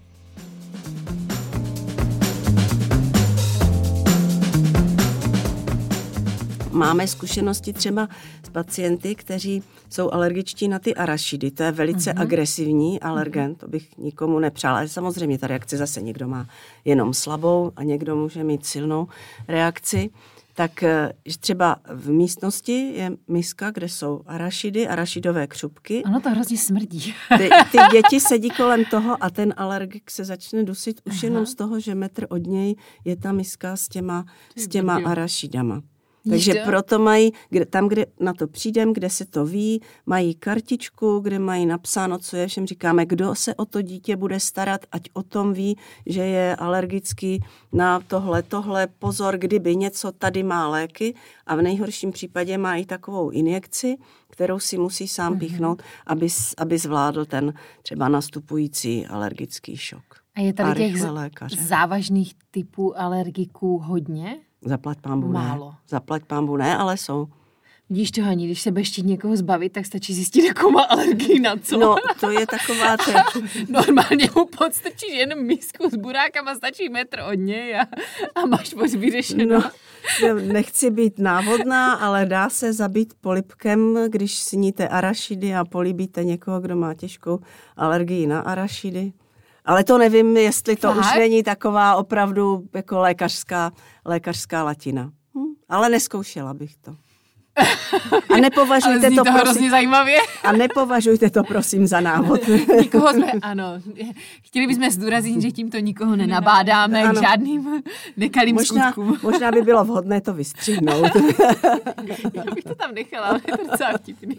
Máme zkušenosti třeba s pacienty, kteří jsou alergičtí na ty arašidy. To je velice agresivní alergen, to bych nikomu nepřála. Ale samozřejmě ta reakce zase někdo má jenom slabou a někdo může mít silnou reakci. Tak třeba v místnosti je miska, kde jsou arašidy, arašidové křupky. Ano, to hrozně smrdí. Ty děti sedí kolem toho a ten alergik se začne dusit už jenom z toho, že metr od něj je ta miska s těma arašidama. Takže proto mají, tam, kde na to přijdem, kde se to ví, mají kartičku, kde mají napsáno, co je, všem říkáme, kdo se o to dítě bude starat, ať o tom ví, že je alergický na tohle, pozor, kdyby něco, tady má léky a v nejhorším případě má i takovou injekci, kterou si musí sám píchnout, aby zvládl ten třeba nastupující alergický šok. A je tady těch závažných typů alergiků hodně? Zaplať pánbůh málo. Ne. Zaplať pánbůh ne, ale jsou. Vidíš to, Hani, když se budeš chtít někoho zbavit, tak stačí zjistit, jakou má alergii na co. No, to je taková... Normálně mu podstrčíš jenom misku s burákama, stačí metr od něj a máš moc vyřešeno. No, nechci být návodná, ale dá se zabít polibkem, když sníte arašidy a políbíte někoho, kdo má těžkou alergii na arašidy. Ale to nevím, jestli to už není taková opravdu jako lékařská latina. Ale neskoušela bych to. A nepovažujte to hrozně zajímavě. A nepovažujte to, prosím, za návod. Nikoho jsme, ano. Chtěli bychom zdůraznit, že tímto nikoho nenabádáme k žádným nekalým skutkům. Možná by bylo vhodné to vystřihnout. Já bych to tam nechala, ale je to docela vtipný.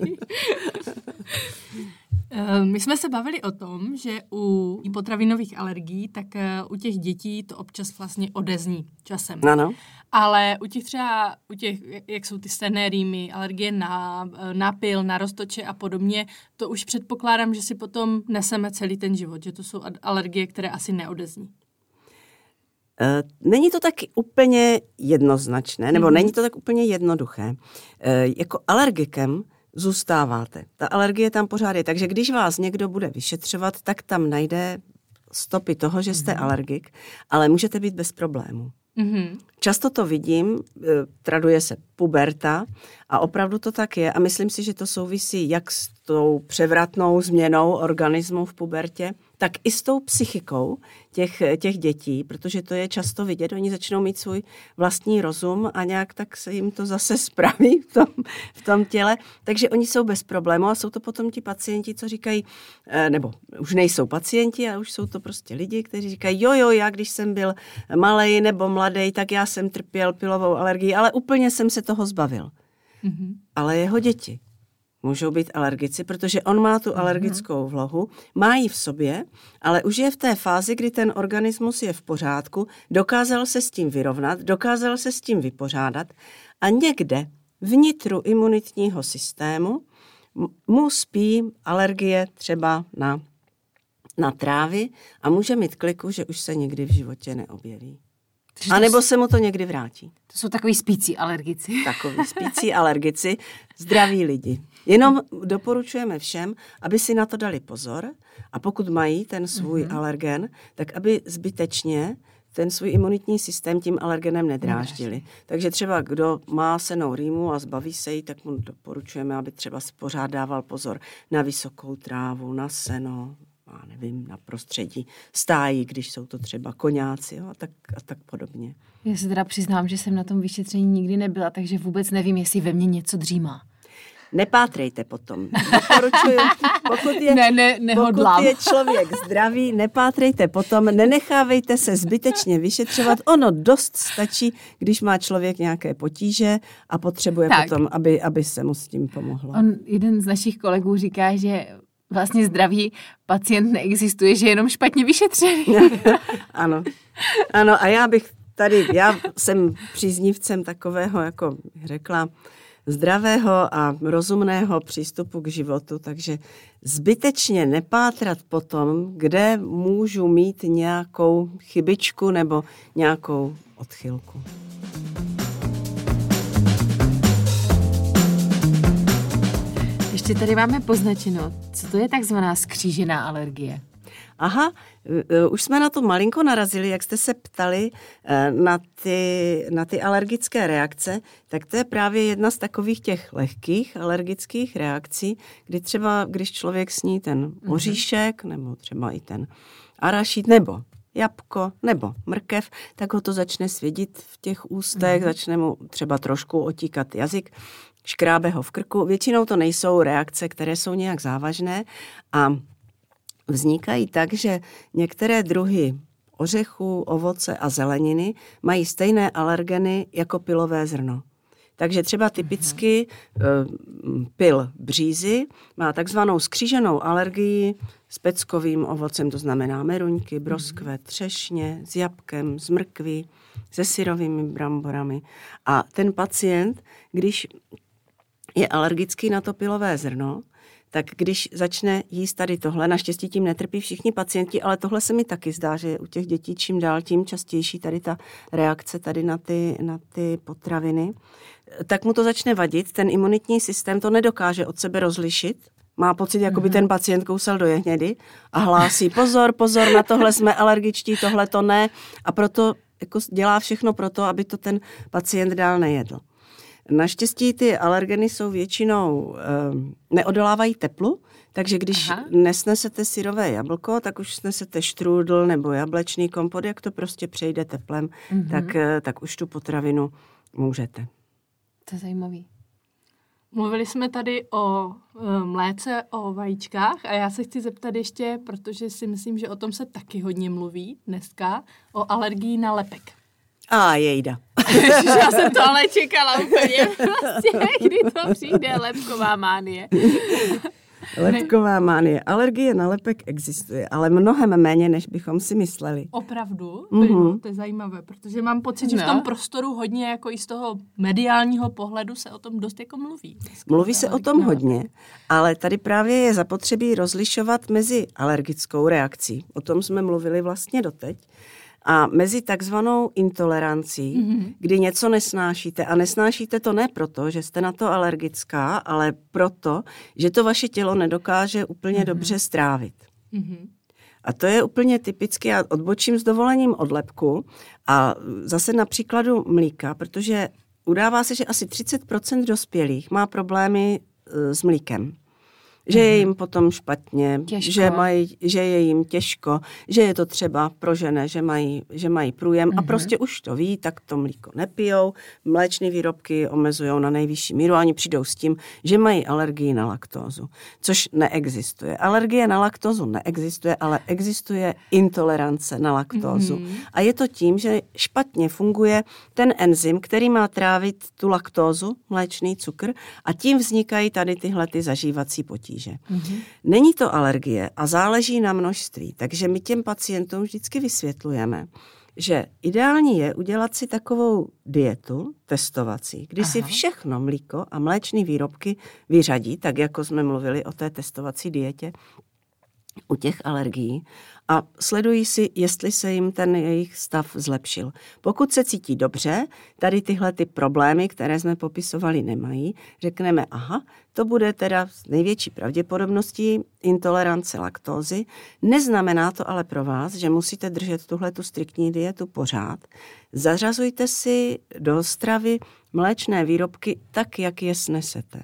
My jsme se bavili o tom, že u potravinových alergií, tak u těch dětí to občas vlastně odezní časem. Ano. Ale u těch, jak jsou ty stenné rýmy, alergie na pil, na roztoče a podobně, to už předpokládám, že si potom neseme celý ten život, že to jsou alergie, které asi neodezní. Není to tak úplně jednoznačné, nebo není to tak úplně jednoduché. Jako alergikem zůstáváte. Ta alergie tam pořád je. Takže když vás někdo bude vyšetřovat, tak tam najde stopy toho, že jste alergik, ale můžete být bez problému. Často to vidím, traduje se puberta a opravdu to tak je a myslím si, že to souvisí jak s tou převratnou změnou organismu v pubertě, tak i s tou psychikou těch dětí, protože to je často vidět, oni začnou mít svůj vlastní rozum a nějak tak se jim to zase spraví v tom těle, takže oni jsou bez problému a jsou to potom ti pacienti, co říkají, nebo už nejsou pacienti, a už jsou to prostě lidi, kteří říkají, jo, já když jsem byl malej nebo mladej, tak já jsem trpěl pilovou alergii, ale úplně jsem se toho zbavil. Ale jeho děti můžou být alergici, protože on má tu alergickou vlohu, má ji v sobě, ale už je v té fázi, kdy ten organismus je v pořádku, dokázal se s tím vyrovnat, dokázal se s tím vypořádat a někde vnitru imunitního systému mu spí alergie třeba na trávy a může mít kliku, že už se nikdy v životě neobjeví. A nebo se mu to někdy vrátí. To jsou takový spící alergici. Takový spící alergici, zdraví lidi. Jenom doporučujeme všem, aby si na to dali pozor a pokud mají ten svůj alergen, tak aby zbytečně ten svůj imunitní systém tím alergenem nedráždili. Takže třeba kdo má sennou rýmu a zbaví se jí, tak mu doporučujeme, aby třeba si pořád dával pozor na vysokou trávu, na seno, na prostředí stájí, když jsou to třeba koňáci a tak podobně. Já se teda přiznám, že jsem na tom vyšetření nikdy nebyla, takže vůbec nevím, jestli ve mně něco dřímá. nepátrejte potom. Doporučuju, pokud je člověk zdravý, nepátrejte potom, nenechávejte se zbytečně vyšetřovat. Ono dost stačí, když má člověk nějaké potíže a potřebuje potom, aby se mu s tím pomohlo. Jeden z našich kolegů říká, že vlastně zdravý pacient neexistuje, že je jenom špatně vyšetřený. Ano, a já jsem příznivcem takového, jako řekla, zdravého a rozumného přístupu k životu, takže zbytečně nepátrat po tom, kde můžu mít nějakou chybičku nebo nějakou odchylku. Ještě tady máme poznačeno, co to je takzvaná skřížená alergie. Aha, už jsme na to malinko narazili, jak jste se ptali na ty alergické reakce, tak to je právě jedna z takových těch lehkých alergických reakcí, kdy třeba, když člověk sní ten oříšek, nebo třeba i ten arašid, nebo jabko, nebo mrkev, tak ho to začne svědit v těch ústech, začne mu třeba trošku otíkat jazyk, škrábe ho v krku. Většinou to nejsou reakce, které jsou nějak závažné a vznikají tak, že některé druhy ořechů, ovoce a zeleniny mají stejné alergeny jako pylové zrno. Takže třeba typicky pyl břízy má takzvanou skříženou alergii s peckovým ovocem, to znamená meruňky, broskve, třešně, s jabkem, s mrkví, se syrovými bramborami. A ten pacient, když je alergický na to pylové zrno, tak když začne jíst tady tohle, naštěstí tím netrpí všichni pacienti, ale tohle se mi taky zdá, že u těch dětí čím dál tím častější tady ta reakce tady na ty potraviny, tak mu to začne vadit, ten imunitní systém to nedokáže od sebe rozlišit, má pocit, jako by ten pacient kousal do jehnědy a hlásí pozor, na tohle jsme alergičtí, tohle to ne a proto jako dělá všechno pro to, aby to ten pacient dál nejedl. Naštěstí ty alergeny jsou většinou, neodolávají teplu, takže když nesnesete syrové jablko, tak už snesete štrůdl nebo jablečný kompot, jak to prostě přejde teplem, tak už tu potravinu můžete. To je zajímavý. Mluvili jsme tady o mléce, o vajíčkách a já se chci zeptat ještě, protože si myslím, že o tom se taky hodně mluví dneska, o alergii na lepek. Jejda. Já jsem to ale čekala úplně vlastně, kdy to přijde, lepková mánie. Lepková mánie. Alergie na lepek existuje, ale mnohem méně, než bychom si mysleli. Opravdu? To je zajímavé, protože mám pocit, že v tom prostoru hodně, jako i z toho mediálního pohledu se o tom dost jako mluví. Mluví se o tom hodně, ale tady právě je zapotřebí rozlišovat mezi alergickou reakcí, o tom jsme mluvili vlastně doteď, a mezi takzvanou intolerancí, kdy něco nesnášíte. A nesnášíte to ne proto, že jste na to alergická, ale proto, že to vaše tělo nedokáže úplně dobře strávit. A to je úplně typicky, já odbočím s dovolením od lepku a zase na příkladu mlíka, protože udává se, že asi 30% dospělých má problémy s mlíkem. Že je jim potom špatně, že je jim těžko, že je to třeba prožené, že mají průjem a prostě už to ví, tak to mlíko nepijou, mléčné výrobky omezujou na nejvyšší míru a oni přijdou s tím, že mají alergii na laktózu, což neexistuje. Alergie na laktózu neexistuje, ale existuje intolerance na laktózu. A je to tím, že špatně funguje ten enzym, který má trávit tu laktózu, mléčný cukr, a tím vznikají tady tyhle ty zažívací potíže. Není to alergie a záleží na množství, takže my těm pacientům vždycky vysvětlujeme, že ideální je udělat si takovou dietu testovací, kdy si všechno mlíko a mléčné výrobky vyřadí, tak jako jsme mluvili o té testovací dietě u těch alergií a sledují si, jestli se jim ten jejich stav zlepšil. Pokud se cítí dobře, tady tyhle ty problémy, které jsme popisovali, nemají, řekneme, to bude teda s největší pravděpodobností intolerance laktózy. Neznamená to ale pro vás, že musíte držet tuhletu striktní dietu pořád. Zařazujte si do stravy mléčné výrobky tak, jak je snesete.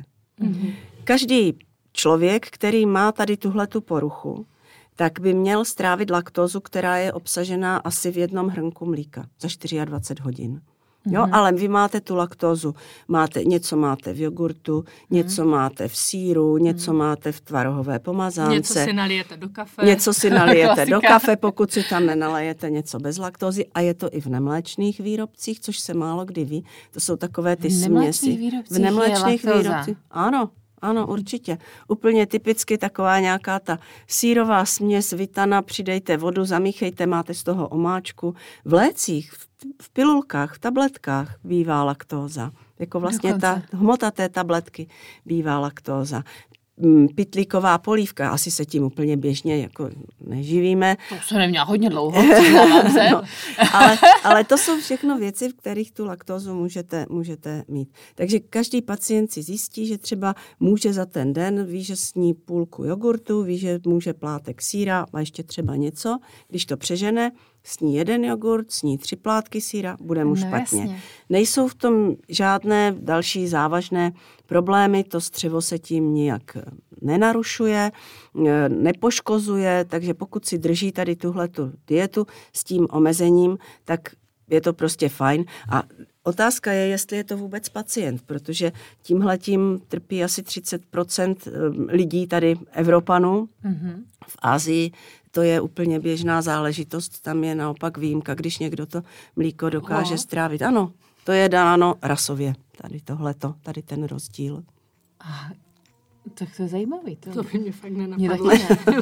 Každý člověk, který má tady tuhletu poruchu, tak by měl strávit laktózu, která je obsažená asi v jednom hrnku mlíka za 24 hodin. Jo, ale vy máte tu laktózu, něco máte v jogurtu, něco máte v sýru, něco máte v tvarohové pomazánce. Něco si nalijete do kafe. Něco si nalijete do kafe, pokud si tam nenalejete něco bez laktózy. A je to i v nemléčných výrobcích, což se málo kdy ví. To jsou takové ty směsi. V nemléčných výrobcích. Ano, určitě. Úplně typicky taková nějaká ta sýrová směs vytana, přidejte vodu, zamíchejte, máte z toho omáčku. V lécích, v pilulkách, v tabletkách bývá laktóza. Jako vlastně ta hmota té tabletky bývá laktóza. Pytlíková polívka, asi se tím úplně běžně jako neživíme. To se neměla hodně dlouho, no, ale to jsou všechno věci, v kterých tu laktózu můžete mít. Takže každý pacient si zjistí, že třeba může za ten den, ví, že sní půlku jogurtu, ví, že může plátek sýra a ještě třeba něco. Když to přežene, sní 1 jogurt, sní 3 plátky sýra, bude mu špatně. Jasně. Nejsou v tom žádné další závažné problémy, to střevo se tím nijak nenarušuje, nepoškozuje, takže pokud si drží tady tuhletu dietu s tím omezením, tak je to prostě fajn. A otázka je, jestli je to vůbec pacient, protože tímhletím trpí asi 30% lidí tady, Evropanů. V Asii to je úplně běžná záležitost, tam je naopak výjimka, když někdo to mlíko dokáže strávit. Ano, to je dáno rasově, tady ten rozdíl. Tak to je zajímavý. To by mě fakt nenapadlo.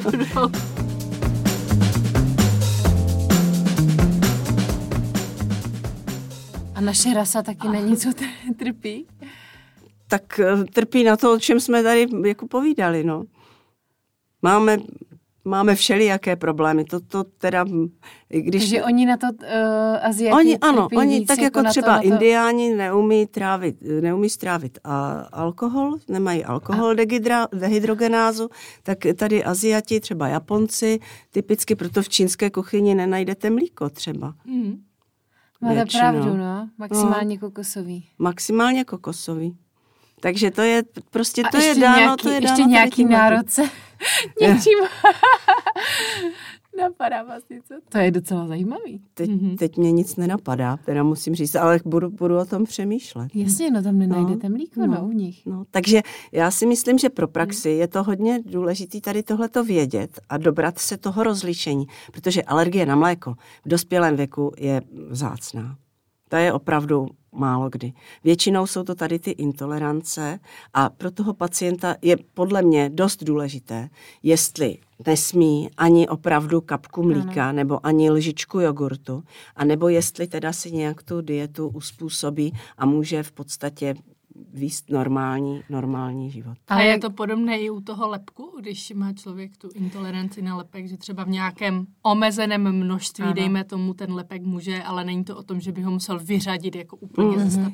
A naše rasa taky není, co trpí? Tak trpí na to, o čem jsme tady jako povídali, no. Máme všelijaké problémy. To teda, když... Takže oni na to Aziati Oni víc, tak jako třeba Indiáni neumí strávit alkohol, nemají alkohol dehydrogenázu, tak tady Aziati, třeba Japonci, typicky proto v čínské kuchyni nenajdete mlíko třeba. Máte pravdu, no. Maximálně kokosový. Takže to je prostě, to je dáno. Ještě nějaký národ se něčím napadá vlastně, co? To je docela zajímavý. Teď mě nic nenapadá, teda musím říct, ale budu o tom přemýšlet. Jasně, no tam nenajdete mlíko, u nich. No, takže já si myslím, že pro praxi je to hodně důležité tady tohleto vědět a dobrat se toho rozlišení, protože alergie na mléko v dospělém věku je vzácná. To je opravdu málo kdy. Většinou jsou to tady ty intolerance a pro toho pacienta je podle mě dost důležité, jestli nesmí ani opravdu kapku mlíka nebo ani lžičku jogurtu, anebo jestli teda si nějak tu dietu uspůsobí a může v podstatě vést normální život. A je to podobné i u toho lepku, když má člověk tu intoleranci na lepek, že třeba v nějakém omezeném množství, dejme tomu, ten lepek může, ale není to o tom, že by ho musel vyřadit jako úplně ze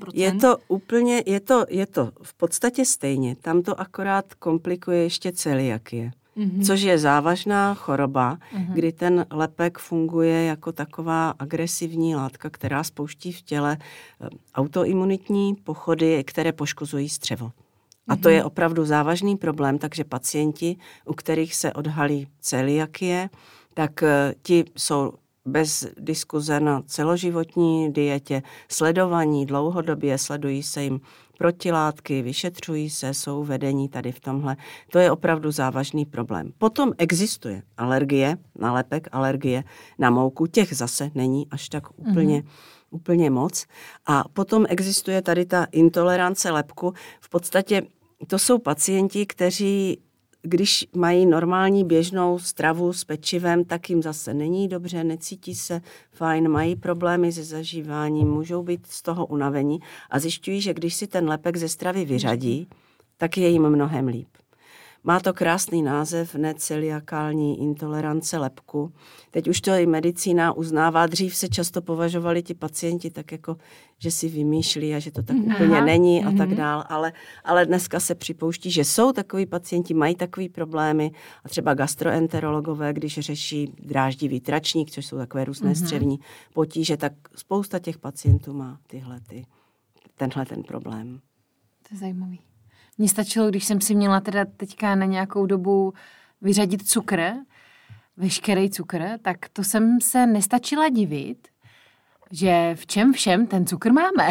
100%. Je to v podstatě stejně. Tam to akorát komplikuje ještě celiakie. Což je závažná choroba, kdy ten lepek funguje jako taková agresivní látka, která spouští v těle autoimunitní pochody, které poškozují střevo. A to je opravdu závažný problém, takže pacienti, u kterých se odhalí celiakie, tak ti jsou bez diskuze na celoživotní dietě, sledovaní dlouhodobě, sledují se jim protilátky, vyšetřují se, jsou vedení tady v tomhle. To je opravdu závažný problém. Potom existuje alergie na lepek, alergie na mouku, těch zase není až tak úplně moc. A potom existuje tady ta intolerance lepku. V podstatě to jsou pacienti, kteří když mají normální běžnou stravu s pečivem, tak jim zase není dobře, necítí se fajn, mají problémy se zažíváním, můžou být z toho unavení a zjišťují, že když si ten lepek ze stravy vyřadí, tak je jim mnohem líp. Má to krásný název, neceliakální intolerance lepku. Teď už to i medicína uznává. Dřív se často považovali ti pacienti tak jako, že si vymýšlí a že to tak úplně není a tak dál. Ale dneska se připouští, že jsou takový pacienti, mají takový problémy a třeba gastroenterologové, když řeší dráždivý tračník, což jsou takové různé střevní potíže, tak spousta těch pacientů má tenhle problém. To je zajímavý. Mně stačilo, když jsem si měla teda teďka na nějakou dobu vyřadit cukr, veškerý cukr, tak to jsem se nestačila divit, že v čem všem ten cukr máme.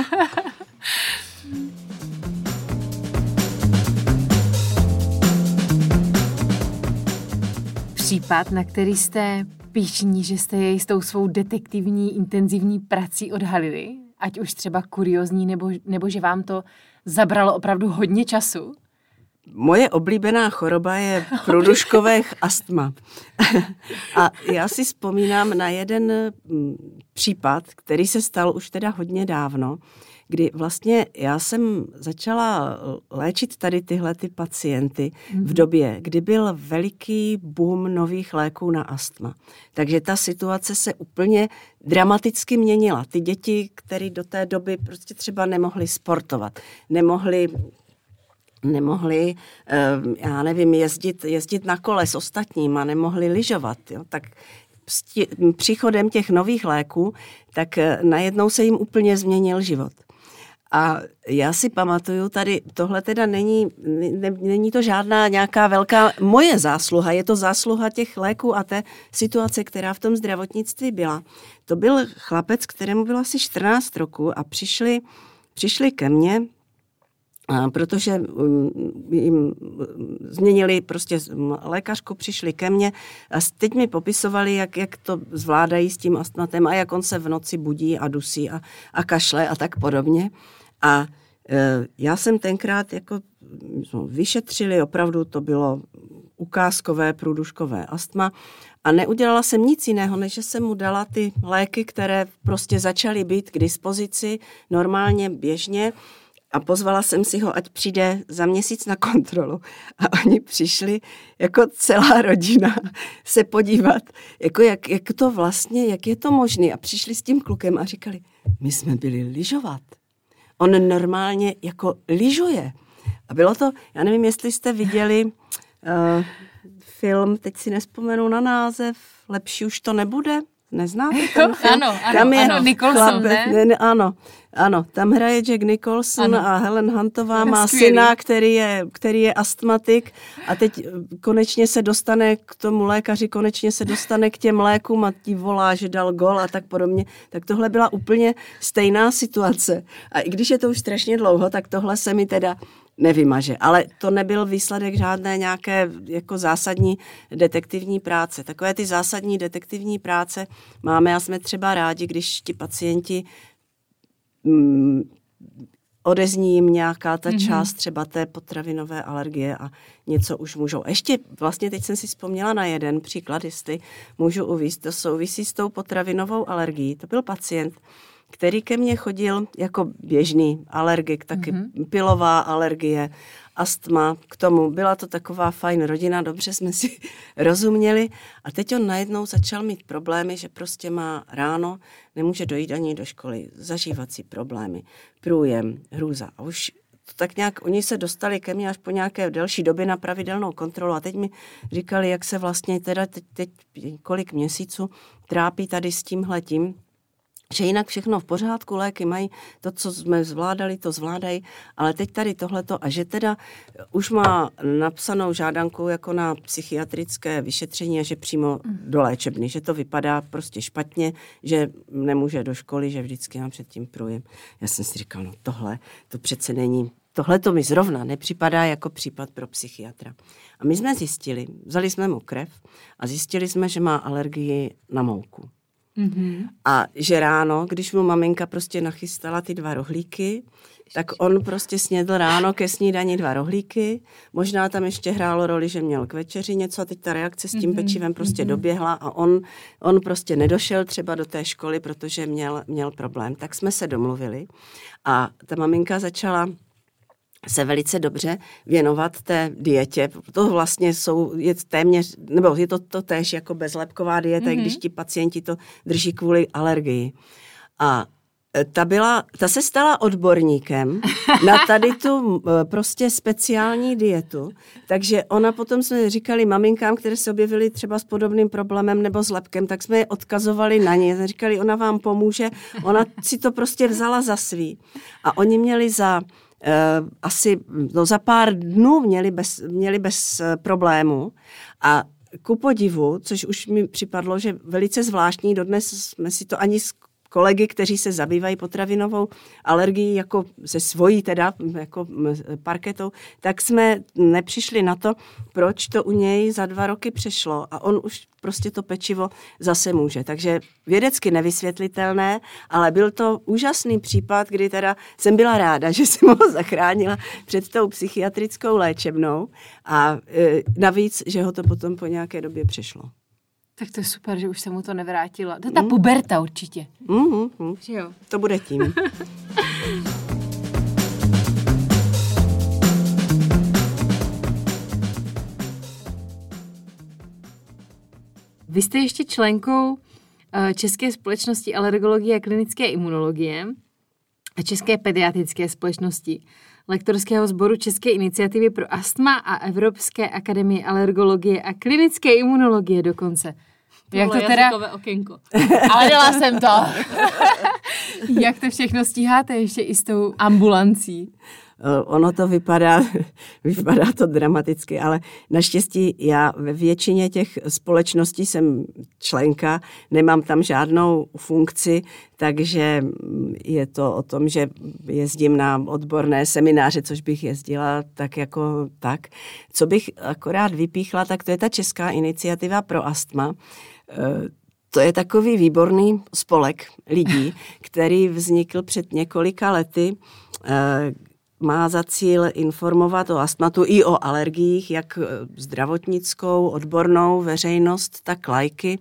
Případ, na který jste pyšní, že jste jej s tou svou detektivní, intenzivní prací odhalili, ať už třeba kuriózní, nebo že vám to zabralo opravdu hodně času? Moje oblíbená choroba je průduškové astma. A já si vzpomínám na jeden případ, který se stal už teda hodně dávno, kdy vlastně já jsem začala léčit tady tyhle ty pacienty v době, kdy byl veliký boom nových léků na astma. Takže ta situace se úplně dramaticky měnila. Ty děti, které do té doby prostě třeba nemohly sportovat, nemohli, já nevím, jezdit na kole s ostatníma, nemohli lyžovat, jo, tak s příchodem těch nových léků, tak najednou se jim úplně změnil život. A já si pamatuju, tady tohle teda není to žádná nějaká velká moje zásluha, je to zásluha těch léků a té situace, která v tom zdravotnictví byla. To byl chlapec, kterému bylo asi 14 roku a přišli ke mně, protože jim změnili prostě lékařku, přišli ke mně a teď mi popisovali, jak to zvládají s tím astmatem a jak on se v noci budí a dusí a kašle a tak podobně. A já jsem tenkrát jako vyšetřili, opravdu to bylo ukázkové průduškové astma a neudělala jsem nic jiného, než že jsem mu dala ty léky, které prostě začaly být k dispozici normálně, běžně. A pozvala jsem si ho, ať přijde za měsíc na kontrolu. A oni přišli jako celá rodina se podívat, jako jak to vlastně, jak je to možné. A přišli s tím klukem a říkali, my jsme byli lyžovat. On normálně jako lyžuje. A bylo to, já nevím, jestli jste viděli film, teď si nespomenu na název, Lepší už to nebude. Neznáte ten film? Ano, Nicholson, ne? Ano, tam hraje Jack Nicholson a Helen Huntová má syna, který je astmatik a teď konečně se dostane k tomu lékaři, konečně se dostane k těm lékům a tí volá, že dal gol a tak podobně. Tak tohle byla úplně stejná situace. A i když je to už strašně dlouho, tak tohle se mi teda nevymaže. Ale to nebyl výsledek žádné nějaké jako zásadní detektivní práce. Takové ty zásadní detektivní práce máme a jsme třeba rádi, když ti pacienti odezní jim nějaká ta část třeba té potravinové alergie a něco už můžou. Ještě vlastně teď jsem si vzpomněla na jeden příklad, jestli můžu uvést, to souvisí s tou potravinovou alergií. To byl pacient, který ke mně chodil jako běžný alergik, taky pilová alergie, astma, k tomu byla to taková fajn rodina, dobře jsme si rozuměli a teď on najednou začal mít problémy, že prostě má ráno, nemůže dojít ani do školy, zažívací problémy, průjem, hrůza a už tak nějak oni se dostali ke mně až po nějaké delší době na pravidelnou kontrolu a teď mi říkali, jak se vlastně teda teď kolik měsíců trápí tady s tímhletím, že jinak všechno v pořádku, léky mají, to, co jsme zvládali, to zvládají, ale teď tady tohleto a že teda už má napsanou žádanku jako na psychiatrické vyšetření a že přímo do léčebny, že to vypadá prostě špatně, že nemůže do školy, že vždycky mám předtím průjem. Já jsem si říkal, no tohle, to přece není, tohle to mi zrovna nepřipadá jako případ pro psychiatra. A my jsme zjistili, vzali jsme mu krev a zjistili jsme, že má alergii na mouku. A že ráno, když mu maminka prostě nachystala ty 2 rohlíky, tak on prostě snědl ráno ke snídani 2 rohlíky. Možná tam ještě hrálo roli, že měl k večeři něco a teď ta reakce s tím pečivem prostě doběhla a on prostě nedošel třeba do té školy, protože měl problém. Tak jsme se domluvili a ta maminka začala se velice dobře věnovat té dietě. To vlastně je téměř, nebo je to též jako bezlepková dieta, když ti pacienti to drží kvůli alergii. A ta se stala odborníkem na tady tu prostě speciální dietu, takže ona potom jsme říkali maminkám, které se objevily třeba s podobným problémem nebo s lepkem, tak jsme je odkazovali na ně. Říkali, ona vám pomůže, ona si to prostě vzala za svý. A oni měli za pár dnů měli bez problému a ku podivu, což už mi připadlo, že velice zvláštní, dodnes jsme si to ani kolegy, kteří se zabývají potravinovou alergií jako se svojí teda jako parketou, tak jsme nepřišli na to, proč to u něj za 2 roky přešlo a on už prostě to pečivo zase může. Takže vědecky nevysvětlitelné, ale byl to úžasný případ, kdy teda jsem byla ráda, že jsem ho zachránila před tou psychiatrickou léčebnou a navíc, že ho to potom po nějaké době přešlo. Tak to je super, že už se mu to nevrátilo. To je ta puberta určitě. Že jo? To bude tím. Vy jste ještě členkou České společnosti alergologie a klinické imunologie a České pediatrické společnosti, lektorského sboru České iniciativy pro astma a Evropské akademie alergologie a klinické imunologie dokonce. Jak to teda? Jazykové okénko. Ale dala jsem to. Jak to všechno stíháte ještě i s tou ambulancí? Ono to vypadá to dramaticky, ale naštěstí já ve většině těch společností jsem členka, nemám tam žádnou funkci, takže je to o tom, že jezdím na odborné semináře, což bych jezdila tak jako tak. Co bych akorát vypíchla, tak to je ta Česká iniciativa pro astma. To je takový výborný spolek lidí, který vznikl před několika lety, má za cíl informovat o astmatu i o alergiích, jak zdravotnickou, odbornou veřejnost, tak laiky.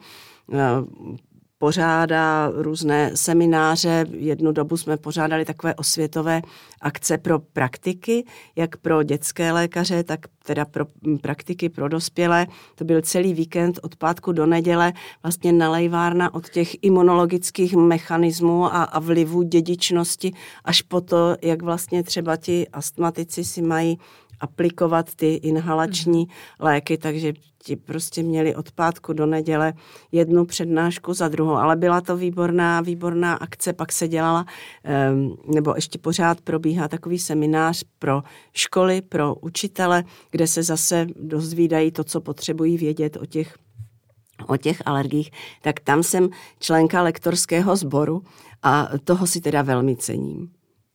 Pořádá různé semináře. Jednu dobu jsme pořádali takové osvětové akce pro praktiky, jak pro dětské lékaře, tak teda pro praktiky pro dospělé. To byl celý víkend od pátku do neděle, vlastně nalejvárna od těch imunologických mechanismů a vlivů dědičnosti až po to, jak vlastně třeba ti astmatici si mají aplikovat ty inhalační léky, takže ti prostě měli od pátku do neděle jednu přednášku za druhou, ale byla to výborná akce, pak se dělala, nebo ještě pořád probíhá takový seminář pro školy, pro učitele, kde se zase dozvídají to, co potřebují vědět o těch alergiích, tak tam jsem členka lektorského sboru a toho si teda velmi cením.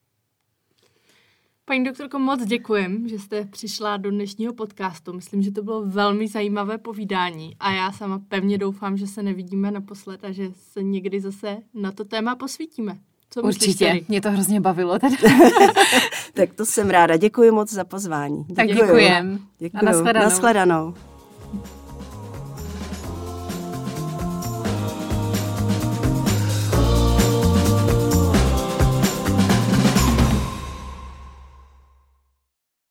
Paní doktorko, moc děkujem, že jste přišla do dnešního podcastu. Myslím, že to bylo velmi zajímavé povídání a já sama pevně doufám, že se nevidíme naposled a že se někdy zase na to téma posvítíme. Co určitě, mě to hrozně bavilo. Tak to jsem ráda. Děkuji moc za pozvání. Tak děkujem. Nashledanou.